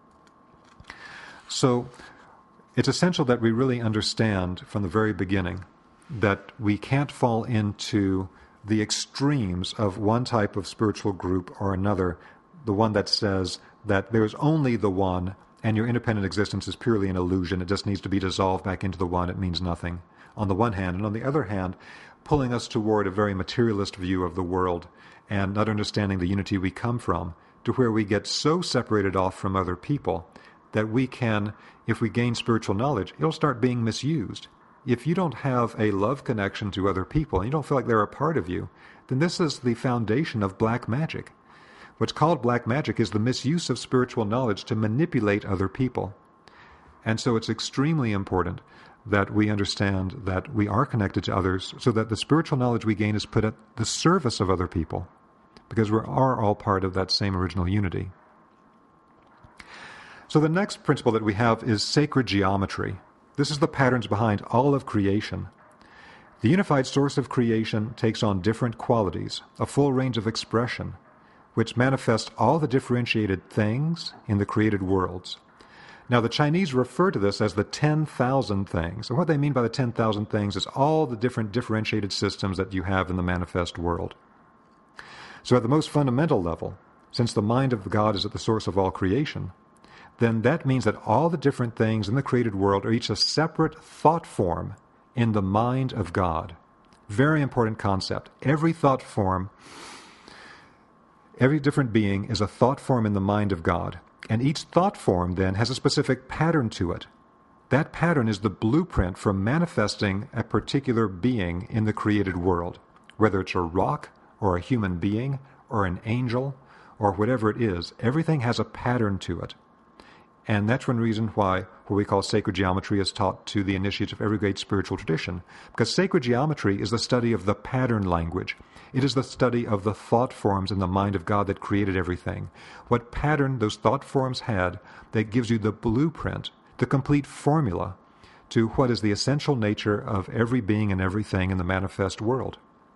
So it's essential that we really understand from the very beginning that we can't fall into the extremes of one type of spiritual group or another, the one that says that there's only the one and your independent existence is purely an illusion. It just needs to be dissolved back into the one. It means nothing, on the one hand. And on the other hand, pulling us toward a very materialist view of the world and not understanding the unity we come from, to where we get so separated off from other people that we can, if we gain spiritual knowledge, it'll start being misused. If you don't have a love connection to other people and you don't feel like they're a part of you, then this is the foundation of black magic. What's called black magic is the misuse of spiritual knowledge to manipulate other people. And so it's extremely important that we understand that we are connected to others so that the spiritual knowledge we gain is put at the service of other people, because we are all part of that same original unity. So the next principle that we have is sacred geometry. This is the patterns behind all of creation. The unified source of creation takes on different qualities, a full range of expression, which manifest all the differentiated things in the created worlds. Now the Chinese refer to this as the 10,000 things. And what they mean by the 10,000 things is all the different differentiated systems that you have in the manifest world. So at the most fundamental level, since the mind of God is at the source of all creation, then that means that all the different things in the created world are each a separate thought form in the mind of God. Very important concept. Every thought form, every different being is a thought form in the mind of God. And each thought form then has a specific pattern to it. That pattern is the blueprint for manifesting a particular being in the created world, whether it's a rock or a human being or an angel or whatever it is. Everything has a pattern to it. And that's one reason why what we call sacred geometry is taught to the initiates of every great spiritual tradition. Because sacred geometry is the study of the pattern language. It is the study of the thought forms in the mind of God that created everything. What pattern those thought forms had that gives you the blueprint, the complete formula to what is the essential nature of every being and everything in the manifest world.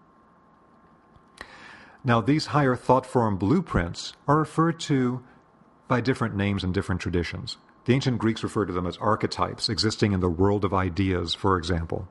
Now, these higher thought form blueprints are referred to by different names in different traditions. The ancient Greeks referred to them as archetypes, existing in the world of ideas, for example.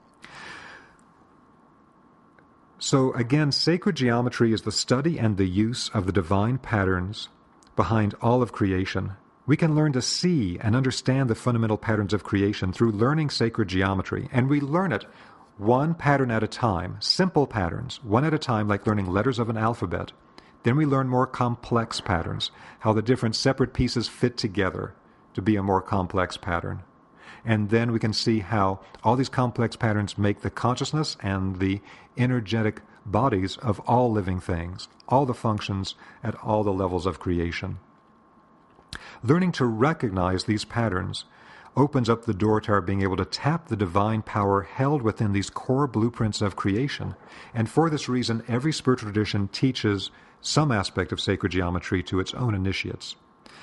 So again, sacred geometry is the study and the use of the divine patterns behind all of creation. We can learn to see and understand the fundamental patterns of creation through learning sacred geometry, and we learn it one pattern at a time, simple patterns, one at a time, like learning letters of an alphabet. Then we learn more complex patterns, how the different separate pieces fit together to be a more complex pattern. And then we can see how all these complex patterns make the consciousness and the energetic bodies of all living things, all the functions at all the levels of creation. Learning to recognize these patterns opens up the door to our being able to tap the divine power held within these core blueprints of creation. And for this reason, every spiritual tradition teaches some aspect of sacred geometry to its own initiates.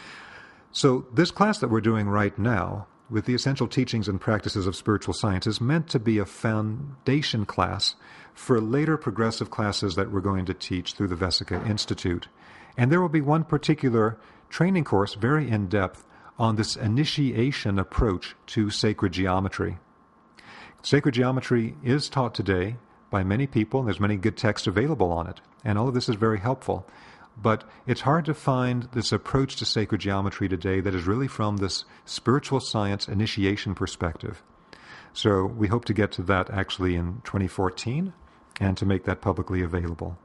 So this class that we're doing right now, with the essential teachings and practices of spiritual science, is meant to be a foundation class for later progressive classes that we're going to teach through the Vesica Institute. And there will be one particular training course, very in-depth, on this initiation approach to sacred geometry. Sacred geometry is taught today by many people, and there's many good texts available on it, and all of this is very helpful. But it's hard to find this approach to sacred geometry today that is really from this spiritual science initiation perspective. So we hope to get to that actually in 2014 and to make that publicly available.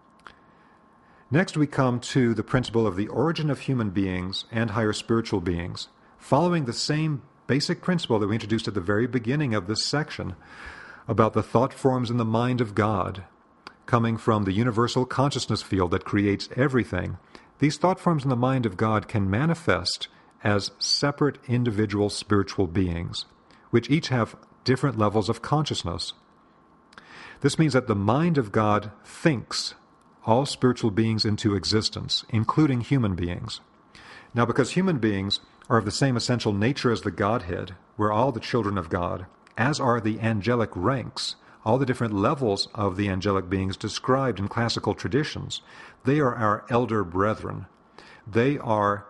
Next we come to the principle of the origin of human beings and higher spiritual beings, following the same basic principle that we introduced at the very beginning of this section about the thought forms in the mind of God, coming from the universal consciousness field that creates everything. These thought forms in the mind of God can manifest as separate individual spiritual beings, which each have different levels of consciousness. This means that the mind of God thinks all spiritual beings into existence, including human beings. Now, because human beings are of the same essential nature as the Godhead, we're all the children of God, as are the angelic ranks, all the different levels of the angelic beings described in classical traditions. They are our elder brethren. They are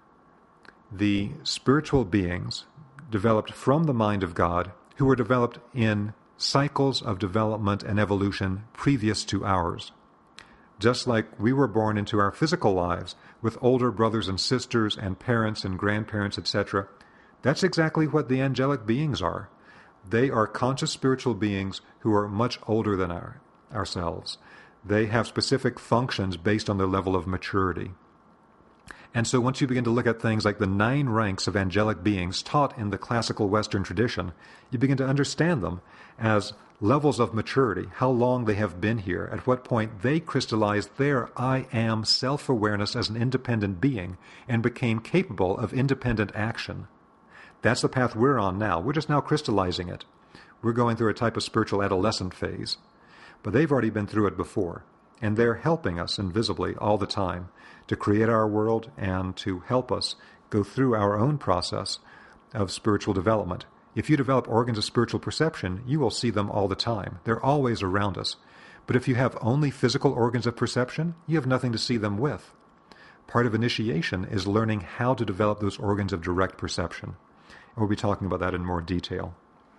the spiritual beings developed from the mind of God, who were developed in cycles of development and evolution previous to ours. Just like we were born into our physical lives with older brothers and sisters and parents and grandparents, etc., that's exactly what the angelic beings are. They are conscious spiritual beings who are much older than ourselves. They have specific functions based on their level of maturity. And so once you begin to look at things like the 9 ranks of angelic beings taught in the classical Western tradition, you begin to understand them as levels of maturity, how long they have been here, at what point they crystallized their I am self-awareness as an independent being and became capable of independent action. That's the path we're on now. We're just now crystallizing it. We're going through a type of spiritual adolescent phase. But they've already been through it before, and they're helping us invisibly all the time to create our world and to help us go through our own process of spiritual development. If you develop organs of spiritual perception, you will see them all the time. They're always around us. But if you have only physical organs of perception, you have nothing to see them with. Part of initiation is learning how to develop those organs of direct perception. And we'll be talking about that in more detail.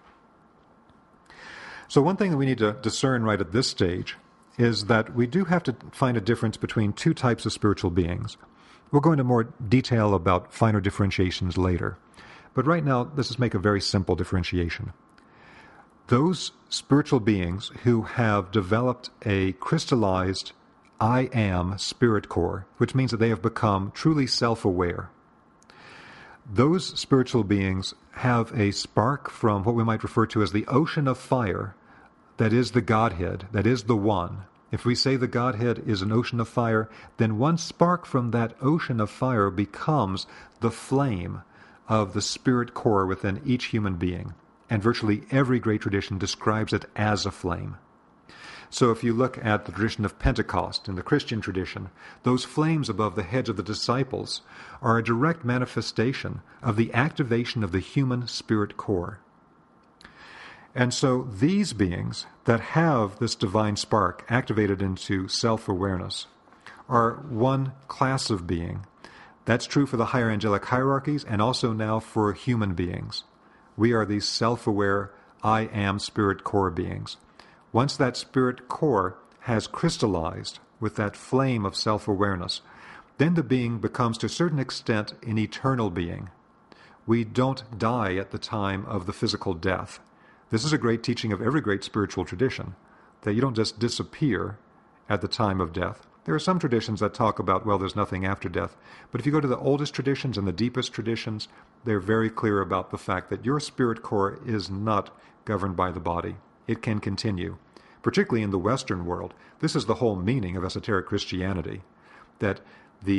So one thing that we need to discern right at this stage is that we do have to find a difference between 2 types of spiritual beings. We'll go into more detail about finer differentiations later. But right now, let's just make a very simple differentiation. Those spiritual beings who have developed a crystallized I am spirit core, which means that they have become truly self-aware. Those spiritual beings have a spark from what we might refer to as the ocean of fire that is the Godhead, that is the One. If we say the Godhead is an ocean of fire, then one spark from that ocean of fire becomes the flame of the spirit core within each human being. And virtually every great tradition describes it as a flame. So if you look at the tradition of Pentecost in the Christian tradition, those flames above the heads of the disciples are a direct manifestation of the activation of the human spirit core. And so these beings that have this divine spark activated into self-awareness are one class of being. That's true for the higher angelic hierarchies and also now for human beings. We are these self-aware, I am spirit core beings. Once that spirit core has crystallized with that flame of self-awareness, then the being becomes to a certain extent an eternal being. We don't die at the time of the physical death. This is a great teaching of every great spiritual tradition, that you don't just disappear at the time of death. There are some traditions that talk about, well, there's nothing after death. But if you go to the oldest traditions and the deepest traditions, they're very clear about the fact that your spirit core is not governed by the body. It can continue. Particularly in the Western world, this is the whole meaning of esoteric Christianity, that the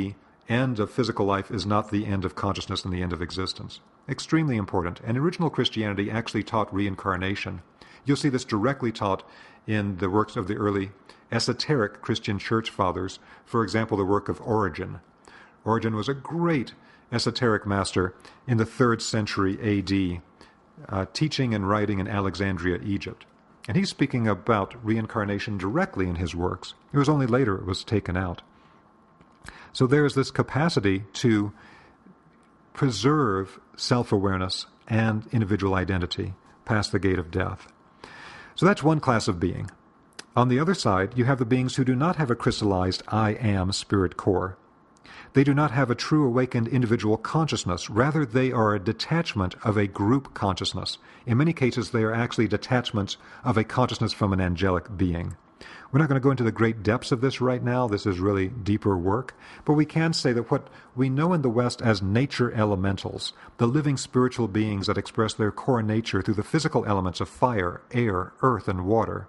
end of physical life is not the end of consciousness and the end of existence. Extremely important. And original Christianity actually taught reincarnation. You'll see this directly taught in the works of the early esoteric Christian church fathers. For example, the work of Origen. Origen was a great esoteric master in the 3rd century A.D., teaching and writing in Alexandria, Egypt. And he's speaking about reincarnation directly in his works. It was only later it was taken out. So there is this capacity to preserve self-awareness and individual identity past the gate of death. So that's one class of being. On the other side, you have the beings who do not have a crystallized I am spirit core. They do not have a true awakened individual consciousness. Rather, they are a detachment of a group consciousness. In many cases, they are actually detachments of a consciousness from an angelic being. We're not going to go into the great depths of this right now. This is really deeper work. But we can say that what we know in the West as nature elementals, the living spiritual beings that express their core nature through the physical elements of fire, air, earth, and water,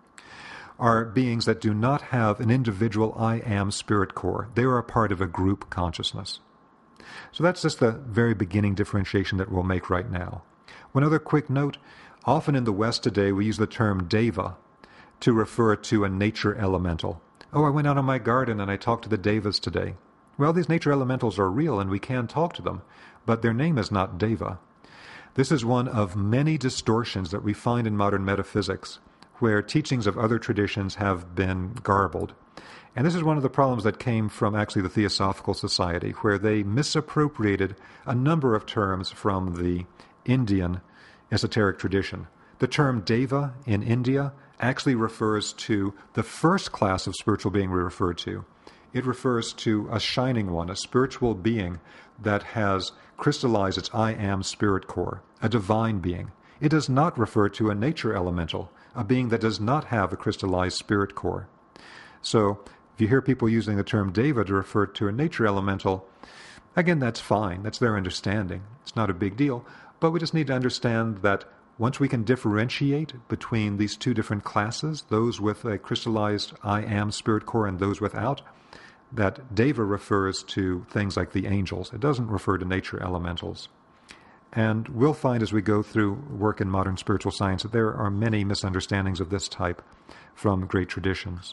are beings that do not have an individual I am spirit core. They are a part of a group consciousness. So that's just the very beginning differentiation that we'll make right now. One other quick note, often in the West today we use the term deva to refer to a nature elemental. Oh, I went out in my garden and I talked to the devas today. Well, these nature elementals are real and we can talk to them, but their name is not deva. This is one of many distortions that we find in modern metaphysics, where teachings of other traditions have been garbled. And this is one of the problems that came from actually the Theosophical Society, where they misappropriated a number of terms from the Indian esoteric tradition. The term deva in India actually refers to the first class of spiritual being we refer to. It refers to a shining one, a spiritual being that has crystallized its I am spirit core, a divine being. It does not refer to a nature elemental, a being that does not have a crystallized spirit core. So, if you hear people using the term deva to refer to a nature elemental, again, that's fine. That's their understanding. It's not a big deal. But we just need to understand that once we can differentiate between these two different classes, those with a crystallized I am spirit core and those without, that deva refers to things like the angels. It doesn't refer to nature elementals. And we'll find as we go through work in modern spiritual science that there are many misunderstandings of this type from great traditions.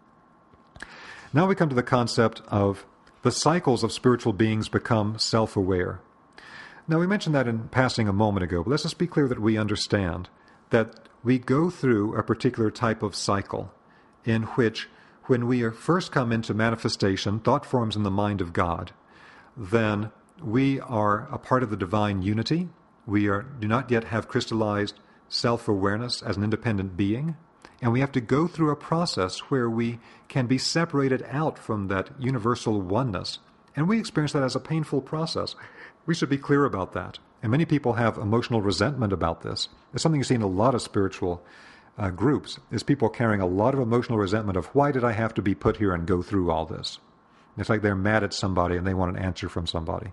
Now we come to the concept of the cycles of spiritual beings become self-aware. Now we mentioned that in passing a moment ago, but let's just be clear that we understand that we go through a particular type of cycle in which when we first come into manifestation, thought forms in the mind of God, then we are a part of the divine unity. We do not yet have crystallized self-awareness as an independent being. And we have to go through a process where we can be separated out from that universal oneness. And we experience that as a painful process. We should be clear about that. And many people have emotional resentment about this. It's something you see in a lot of spiritual groups, is people carrying a lot of emotional resentment of, why did I have to be put here and go through all this? It's like they're mad at somebody and they want an answer from somebody.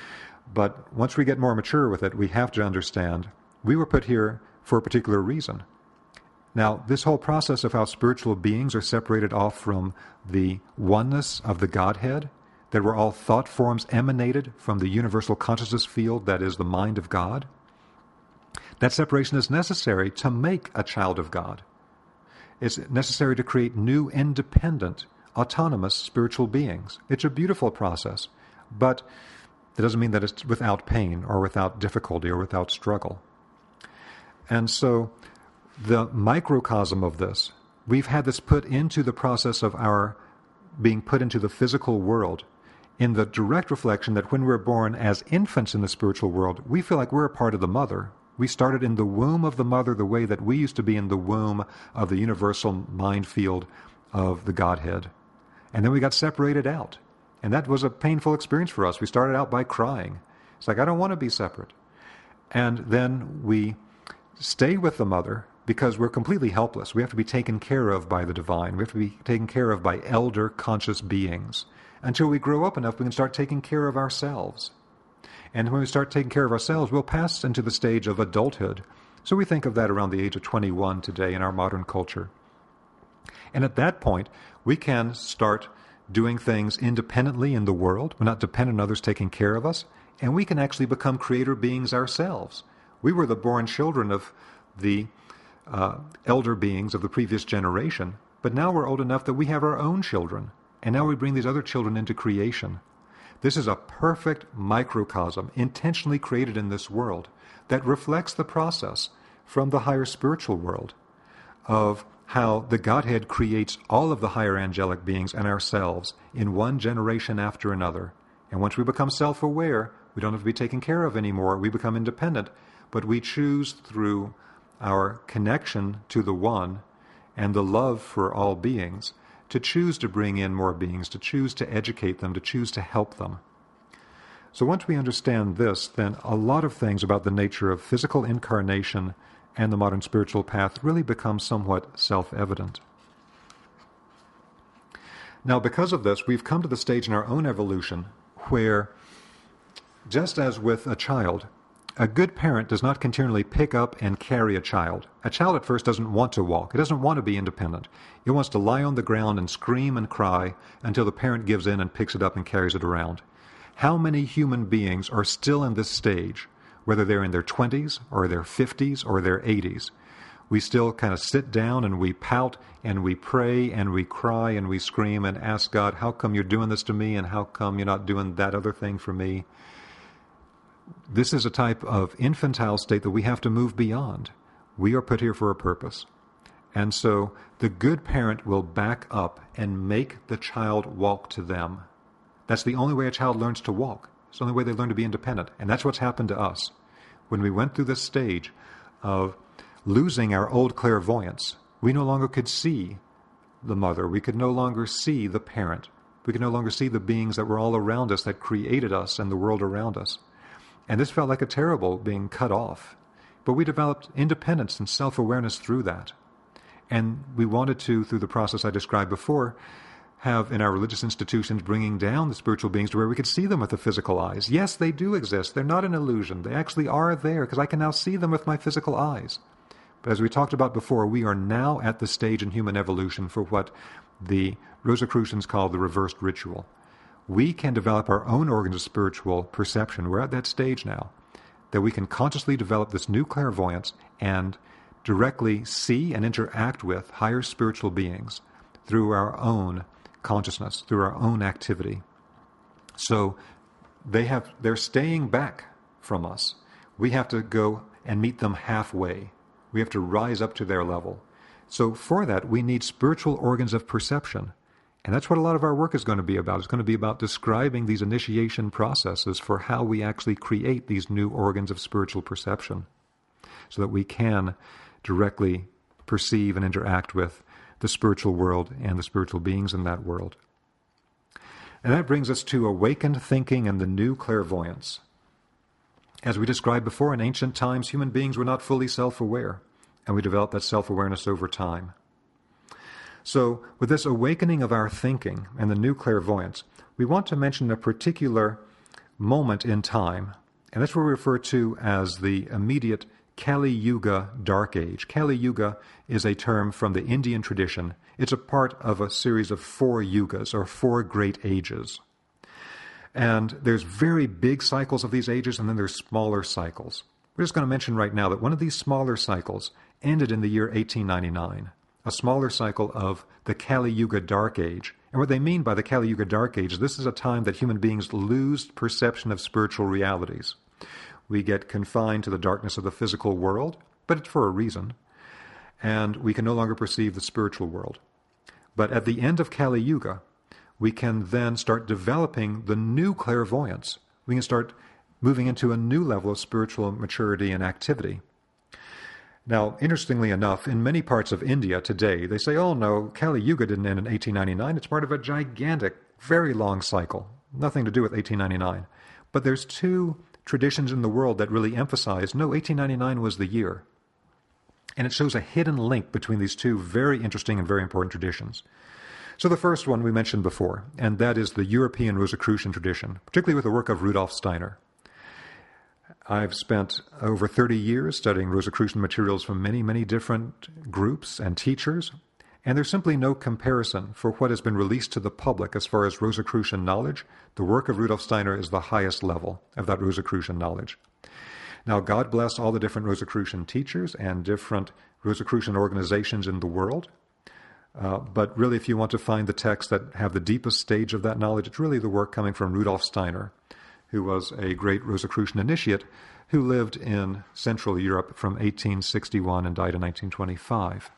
But once we get more mature with it, we have to understand we were put here for a particular reason. Now, this whole process of how spiritual beings are separated off from the oneness of the Godhead, that we're all thought forms emanated from the universal consciousness field that is the mind of God, that separation is necessary to make a child of God. It's necessary to create new, independent, autonomous spiritual beings. It's a beautiful process, but it doesn't mean that it's without pain or without difficulty or without struggle. And so the microcosm of this, we've had this put into the process of our being put into the physical world in the direct reflection that when we're born as infants in the spiritual world, we feel like we're a part of the mother. We started in the womb of the mother the way that we used to be in the womb of the universal mind field of the Godhead. And then we got separated out. And that was a painful experience for us. We started out by crying. It's like, I don't want to be separate. And then we stay with the mother because we're completely helpless. We have to be taken care of by the divine. We have to be taken care of by elder conscious beings. Until we grow up enough, we can start taking care of ourselves. And when we start taking care of ourselves, we'll pass into the stage of adulthood. So we think of that around the age of 21 today in our modern culture. And at that point, we can start doing things independently in the world. We're not dependent on others taking care of us. And we can actually become creator beings ourselves. We were the born children of the elder beings of the previous generation, but now we're old enough that we have our own children. And now we bring these other children into creation. This is a perfect microcosm, intentionally created in this world, that reflects the process from the higher spiritual world of how the Godhead creates all of the higher angelic beings and ourselves in one generation after another. And once we become self-aware, we don't have to be taken care of anymore. We become independent, but we choose through our connection to the One and the love for all beings to choose to bring in more beings, to choose to educate them, to choose to help them. So once we understand this, then a lot of things about the nature of physical incarnation and the modern spiritual path really become somewhat self-evident. Now, because of this, we've come to the stage in our own evolution where, just as with a child, a good parent does not continually pick up and carry a child. A child at first doesn't want to walk. It doesn't want to be independent. It wants to lie on the ground and scream and cry until the parent gives in and picks it up and carries it around. How many human beings are still in this stage, whether they're in their 20s or their 50s or their 80s? We still kind of sit down and we pout and we pray and we cry and we scream and ask God, how come you're doing this to me and how come you're not doing that other thing for me? This is a type of infantile state that we have to move beyond. We are put here for a purpose. And so the good parent will back up and make the child walk to them. That's the only way a child learns to walk. It's the only way they learn to be independent. And that's what's happened to us. When we went through this stage of losing our old clairvoyance, we no longer could see the mother. We could no longer see the parent. We could no longer see the beings that were all around us, that created us and the world around us. And this felt like a terrible being cut off. But we developed independence and self-awareness through that. And we wanted to, through the process I described before, have in our religious institutions bringing down the spiritual beings to where we could see them with the physical eyes. Yes, they do exist. They're not an illusion. They actually are there because I can now see them with my physical eyes. But as we talked about before, we are now at the stage in human evolution for what the Rosicrucians call the reversed ritual. We can develop our own organs of spiritual perception. We're at that stage now, that we can consciously develop this new clairvoyance and directly see and interact with higher spiritual beings through our own consciousness, through our own activity. So they're staying back from us. We have to go and meet them halfway. We have to rise up to their level. So for that, we need spiritual organs of perception. And that's what a lot of our work is going to be about. It's going to be about describing these initiation processes for how we actually create these new organs of spiritual perception so that we can directly perceive and interact with the spiritual world and the spiritual beings in that world. And that brings us to awakened thinking and the new clairvoyance. As we described before, in ancient times, human beings were not fully self-aware, and we developed that self-awareness over time. So, with this awakening of our thinking and the new clairvoyance, we want to mention a particular moment in time, and that's what we refer to as the immediate Kali Yuga Dark Age. Kali Yuga is a term from the Indian tradition. It's a part of a series of 4 yugas, or 4 great ages. And there's very big cycles of these ages, and then there's smaller cycles. We're just going to mention right now that one of these smaller cycles ended in the year 1899. A smaller cycle of the Kali Yuga Dark Age. And what they mean by the Kali Yuga Dark Age, this is a time that human beings lose perception of spiritual realities. We get confined to the darkness of the physical world, but it's for a reason. And we can no longer perceive the spiritual world. But at the end of Kali Yuga, we can then start developing the new clairvoyance. We can start moving into a new level of spiritual maturity and activity. Now, interestingly enough, in many parts of India today, they say, oh no, Kali Yuga didn't end in 1899. It's part of a gigantic, very long cycle. Nothing to do with 1899. But there's 2 traditions in the world that really emphasize, no, 1899 was the year. And it shows a hidden link between these 2 very interesting and very important traditions. So the first one we mentioned before, and that is the European Rosicrucian tradition, particularly with the work of Rudolf Steiner. I've spent over 30 years studying Rosicrucian materials from many, many different groups and teachers, And there's simply no comparison for what has been released to the public as far as Rosicrucian knowledge. The work of Rudolf Steiner is the highest level of that Rosicrucian knowledge. Now, God bless all the different Rosicrucian teachers and different Rosicrucian organizations in the world. But really, if you want to find the texts that have the deepest stage of that knowledge, it's really the work coming from Rudolf Steiner, who was a great Rosicrucian initiate who lived in Central Europe from 1861 and died in 1925.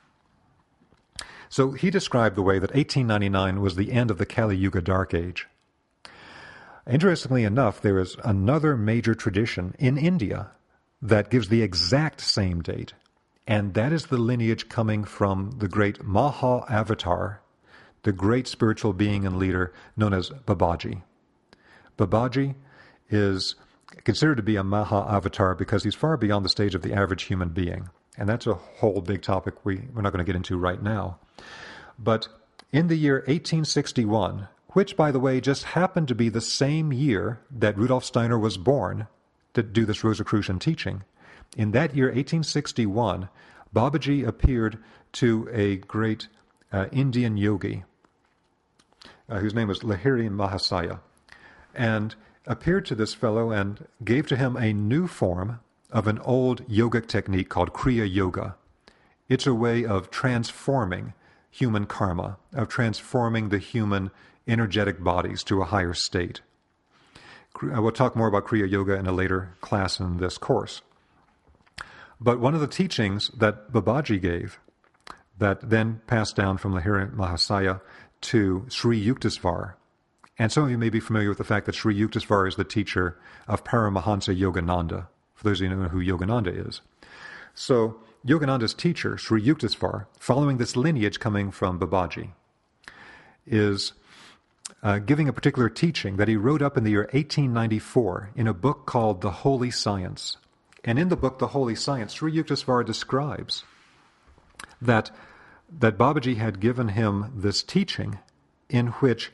So he described the way that 1899 was the end of the Kali Yuga Dark Age. Interestingly enough, there is another major tradition in India that gives the exact same date, and that is the lineage coming from the great Maha Avatar, the great spiritual being and leader known as Babaji. Babaji is considered to be a Maha Avatar because he's far beyond the stage of the average human being. And that's a whole big topic we're not going to get into right now. But in the year 1861, which, by the way, just happened to be the same year that Rudolf Steiner was born to do this Rosicrucian teaching, in that year, 1861, Babaji appeared to a great Indian yogi whose name was Lahiri Mahasaya, and appeared to this fellow and gave to him a new form of an old yogic technique called Kriya Yoga. It's a way of transforming human karma, of transforming the human energetic bodies to a higher state. We'll talk more about Kriya Yoga in a later class in this course. But one of the teachings that Babaji gave, that then passed down from Lahiri Mahasaya to Sri Yukteswar, and some of you may be familiar with the fact that Sri Yukteswar is the teacher of Paramahansa Yogananda, for those of you who know who Yogananda is. So Yogananda's teacher, Sri Yukteswar, following this lineage coming from Babaji, is giving a particular teaching that he wrote up in the year 1894 in a book called The Holy Science. And in the book The Holy Science, Sri Yukteswar describes that Babaji had given him this teaching in which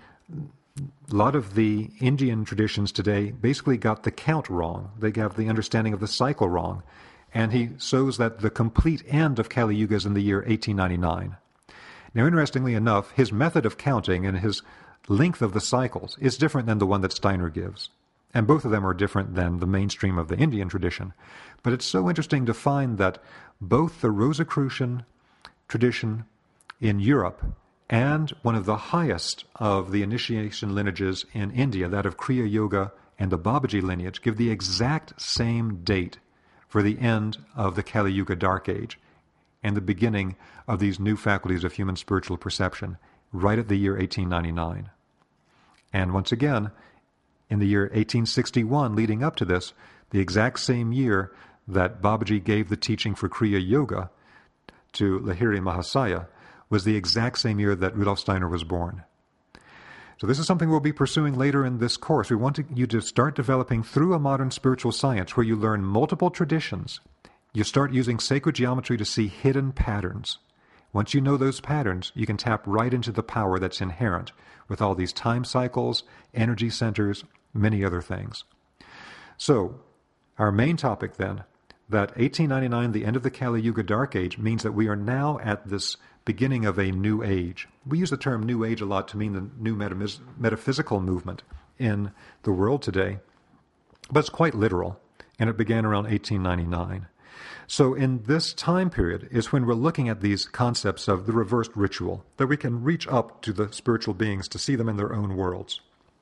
a lot of the Indian traditions today basically got the count wrong. They got the understanding of the cycle wrong. And he shows that the complete end of Kali Yuga is in the year 1899. Now, interestingly enough, his method of counting and his length of the cycles is different than the one that Steiner gives. And both of them are different than the mainstream of the Indian tradition. But it's so interesting to find that both the Rosicrucian tradition in Europe and one of the highest of the initiation lineages in India, that of Kriya Yoga and the Babaji lineage, give the exact same date for the end of the Kali Yuga Dark Age and the beginning of these new faculties of human spiritual perception, right at the year 1899. And once again, in the year 1861, leading up to this, the exact same year that Babaji gave the teaching for Kriya Yoga to Lahiri Mahasaya, was the exact same year that Rudolf Steiner was born. So this is something we'll be pursuing later in this course. We want you to start developing through a modern spiritual science where you learn multiple traditions. You start using sacred geometry to see hidden patterns. Once you know those patterns, you can tap right into the power that's inherent with all these time cycles, energy centers, many other things. So, our main topic then, that 1899, the end of the Kali Yuga Dark Age, means that we are now at this beginning of a new age. We use the term new age a lot to mean the new metaphysical movement in the world today, but it's quite literal, and it began around 1899. So in this time period is when we're looking at these concepts of the reversed ritual, that we can reach up to the spiritual beings to see them in their own worlds,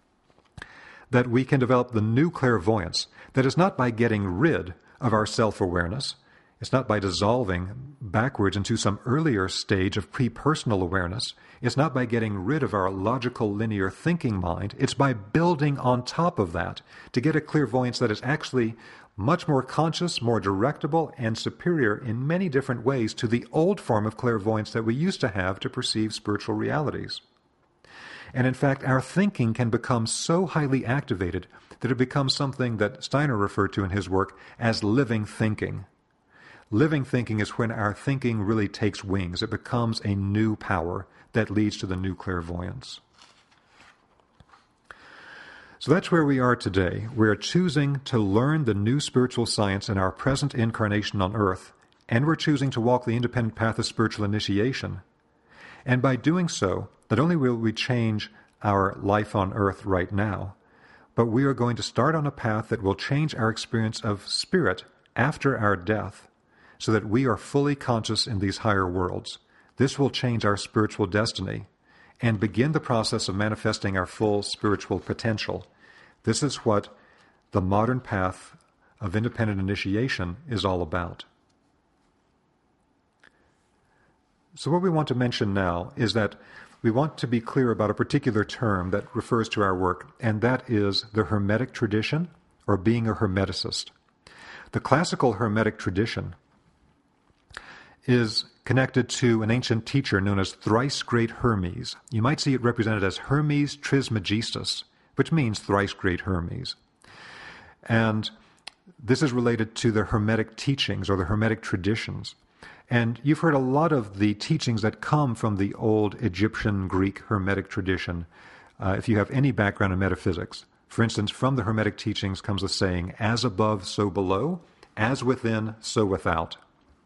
that we can develop the new clairvoyance, that is not by getting rid of our self-awareness. It's not by dissolving backwards into some earlier stage of pre-personal awareness. It's not by getting rid of our logical, linear thinking mind. It's by building on top of that to get a clairvoyance that is actually much more conscious, more directable, and superior in many different ways to the old form of clairvoyance that we used to have to perceive spiritual realities. And in fact, our thinking can become so highly activated that it becomes something that Steiner referred to in his work as living thinking. Living thinking is when our thinking really takes wings. It becomes a new power that leads to the new clairvoyance. So that's where we are today. We're choosing to learn the new spiritual science in our present incarnation on earth, and we're choosing to walk the independent path of spiritual initiation. And by doing so, not only will we change our life on earth right now, but we are going to start on a path that will change our experience of spirit after our death, so that we are fully conscious in these higher worlds. This will change our spiritual destiny and begin the process of manifesting our full spiritual potential. This is what the modern path of independent initiation is all about. So what we want to mention now is that we want to be clear about a particular term that refers to our work, and that is the Hermetic tradition, or being a Hermeticist. The classical Hermetic tradition is connected to an ancient teacher known as Thrice Great Hermes. You might see it represented as Hermes Trismegistus, which means Thrice Great Hermes. And this is related to the Hermetic teachings or the Hermetic traditions. And you've heard a lot of the teachings that come from the old Egyptian, Greek Hermetic tradition, if you have any background in metaphysics. For instance, from the Hermetic teachings comes the saying, as above, so below, as within, so without.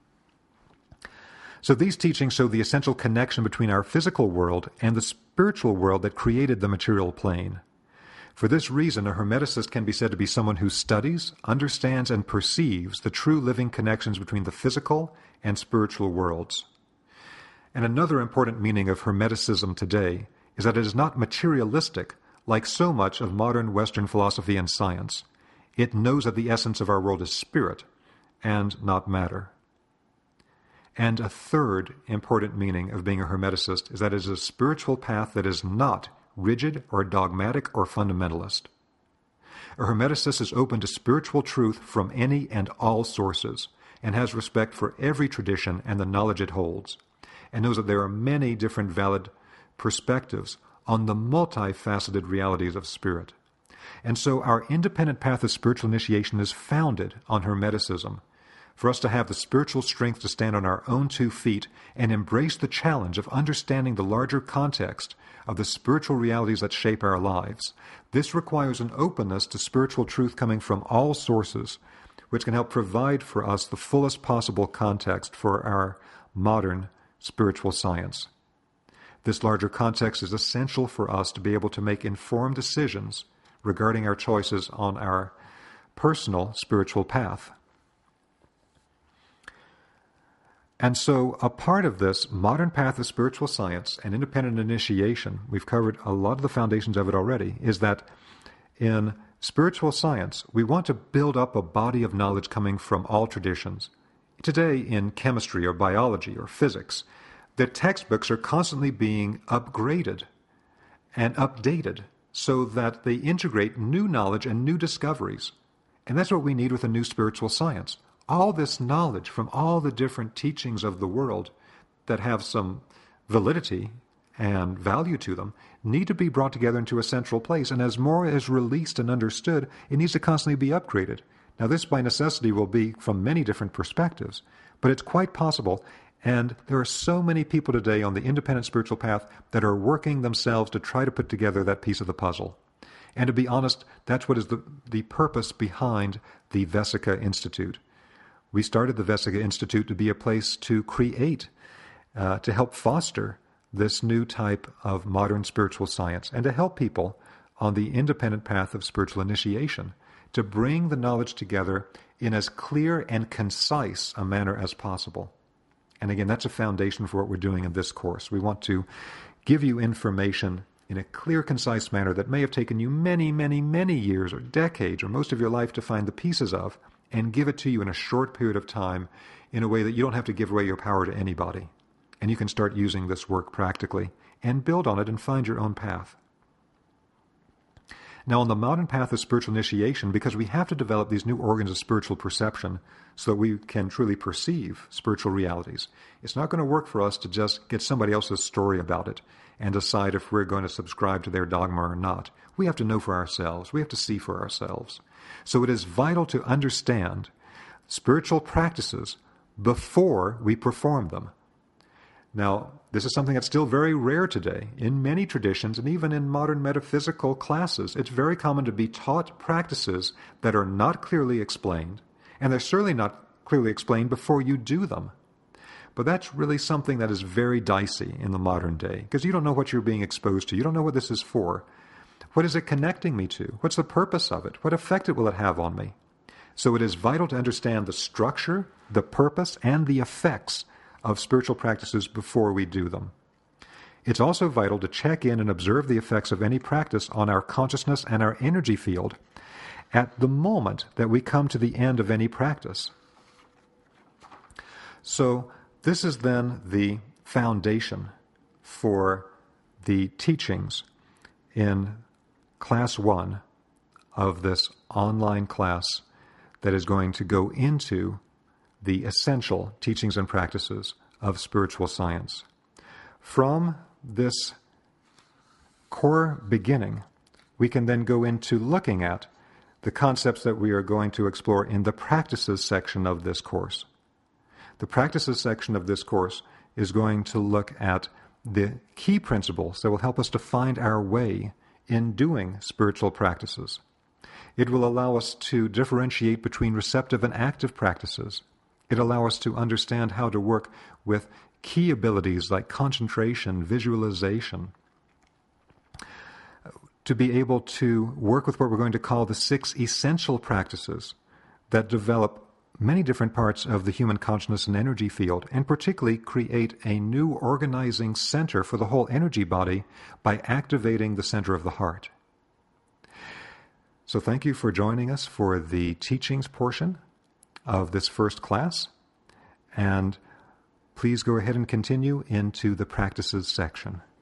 So these teachings show the essential connection between our physical world and the spiritual world that created the material plane. For this reason, a Hermeticist can be said to be someone who studies, understands, and perceives the true living connections between the physical and spiritual worlds. And another important meaning of Hermeticism today is that it is not materialistic like so much of modern Western philosophy and science. It knows that the essence of our world is spirit and not matter. And a third important meaning of being a Hermeticist is that it is a spiritual path that is not rigid or dogmatic or fundamentalist. A Hermeticist is open to spiritual truth from any and all sources, and has respect for every tradition and the knowledge it holds, and knows that there are many different valid perspectives on the multifaceted realities of spirit. And so our independent path of spiritual initiation is founded on Hermeticism, for us to have the spiritual strength to stand on our own 2 feet and embrace the challenge of understanding the larger context of the spiritual realities that shape our lives. This requires an openness to spiritual truth coming from all sources, which can help provide for us the fullest possible context for our modern spiritual science. This larger context is essential for us to be able to make informed decisions regarding our choices on our personal spiritual path. And so a part of this modern path of spiritual science and independent initiation, we've covered a lot of the foundations of it already, is that in spiritual science, we want to build up a body of knowledge coming from all traditions. Today, in chemistry or biology or physics, the textbooks are constantly being upgraded and updated so that they integrate new knowledge and new discoveries. And that's what we need with a new spiritual science. All this knowledge from all the different teachings of the world that have some validity and value to them need to be brought together into a central place. And as more is released and understood, it needs to constantly be upgraded. Now, this by necessity will be from many different perspectives, but it's quite possible. And there are so many people today on the independent spiritual path that are working themselves to try to put together that piece of the puzzle. And to be honest, that's what is the purpose behind the Vesica Institute. We started the Vesica Institute to be a place to create, to help foster this new type of modern spiritual science, and to help people on the independent path of spiritual initiation, to bring the knowledge together in as clear and concise a manner as possible. And again, that's a foundation for what we're doing in this course. We want to give you information in a clear, concise manner that may have taken you many, many, many years or decades or most of your life to find the pieces of, and give it to you in a short period of time in a way that you don't have to give away your power to anybody. And you can start using this work practically and build on it and find your own path. Now, on the modern path of spiritual initiation, because we have to develop these new organs of spiritual perception so that we can truly perceive spiritual realities, it's not going to work for us to just get somebody else's story about it and decide if we're going to subscribe to their dogma or not. We have to know for ourselves. We have to see for ourselves. So it is vital to understand spiritual practices before we perform them. Now, this is something that's still very rare today. In many traditions, and even in modern metaphysical classes, it's very common to be taught practices that are not clearly explained, and they're certainly not clearly explained before you do them. But that's really something that is very dicey in the modern day, because you don't know what you're being exposed to. You don't know what this is for. What is it connecting me to? What's the purpose of it? What effect will it have on me? So it is vital to understand the structure, the purpose, and the effects of spiritual practices before we do them. It's also vital to check in and observe the effects of any practice on our consciousness and our energy field at the moment that we come to the end of any practice. So this is then the foundation for the teachings in Class 1 of this online class that is going to go into the essential teachings and practices of spiritual science. From this core beginning, we can then go into looking at the concepts that we are going to explore in the practices section of this course. The practices section of this course is going to look at the key principles that will help us to find our way in doing spiritual practices. It will allow us to differentiate between receptive and active practices. It allows us to understand how to work with key abilities like concentration, visualization, to be able to work with what we're going to call the 6 essential practices that develop many different parts of the human consciousness and energy field, and particularly create a new organizing center for the whole energy body by activating the center of the heart. So thank you for joining us for the teachings portion of this first class, and please go ahead and continue into the practices section.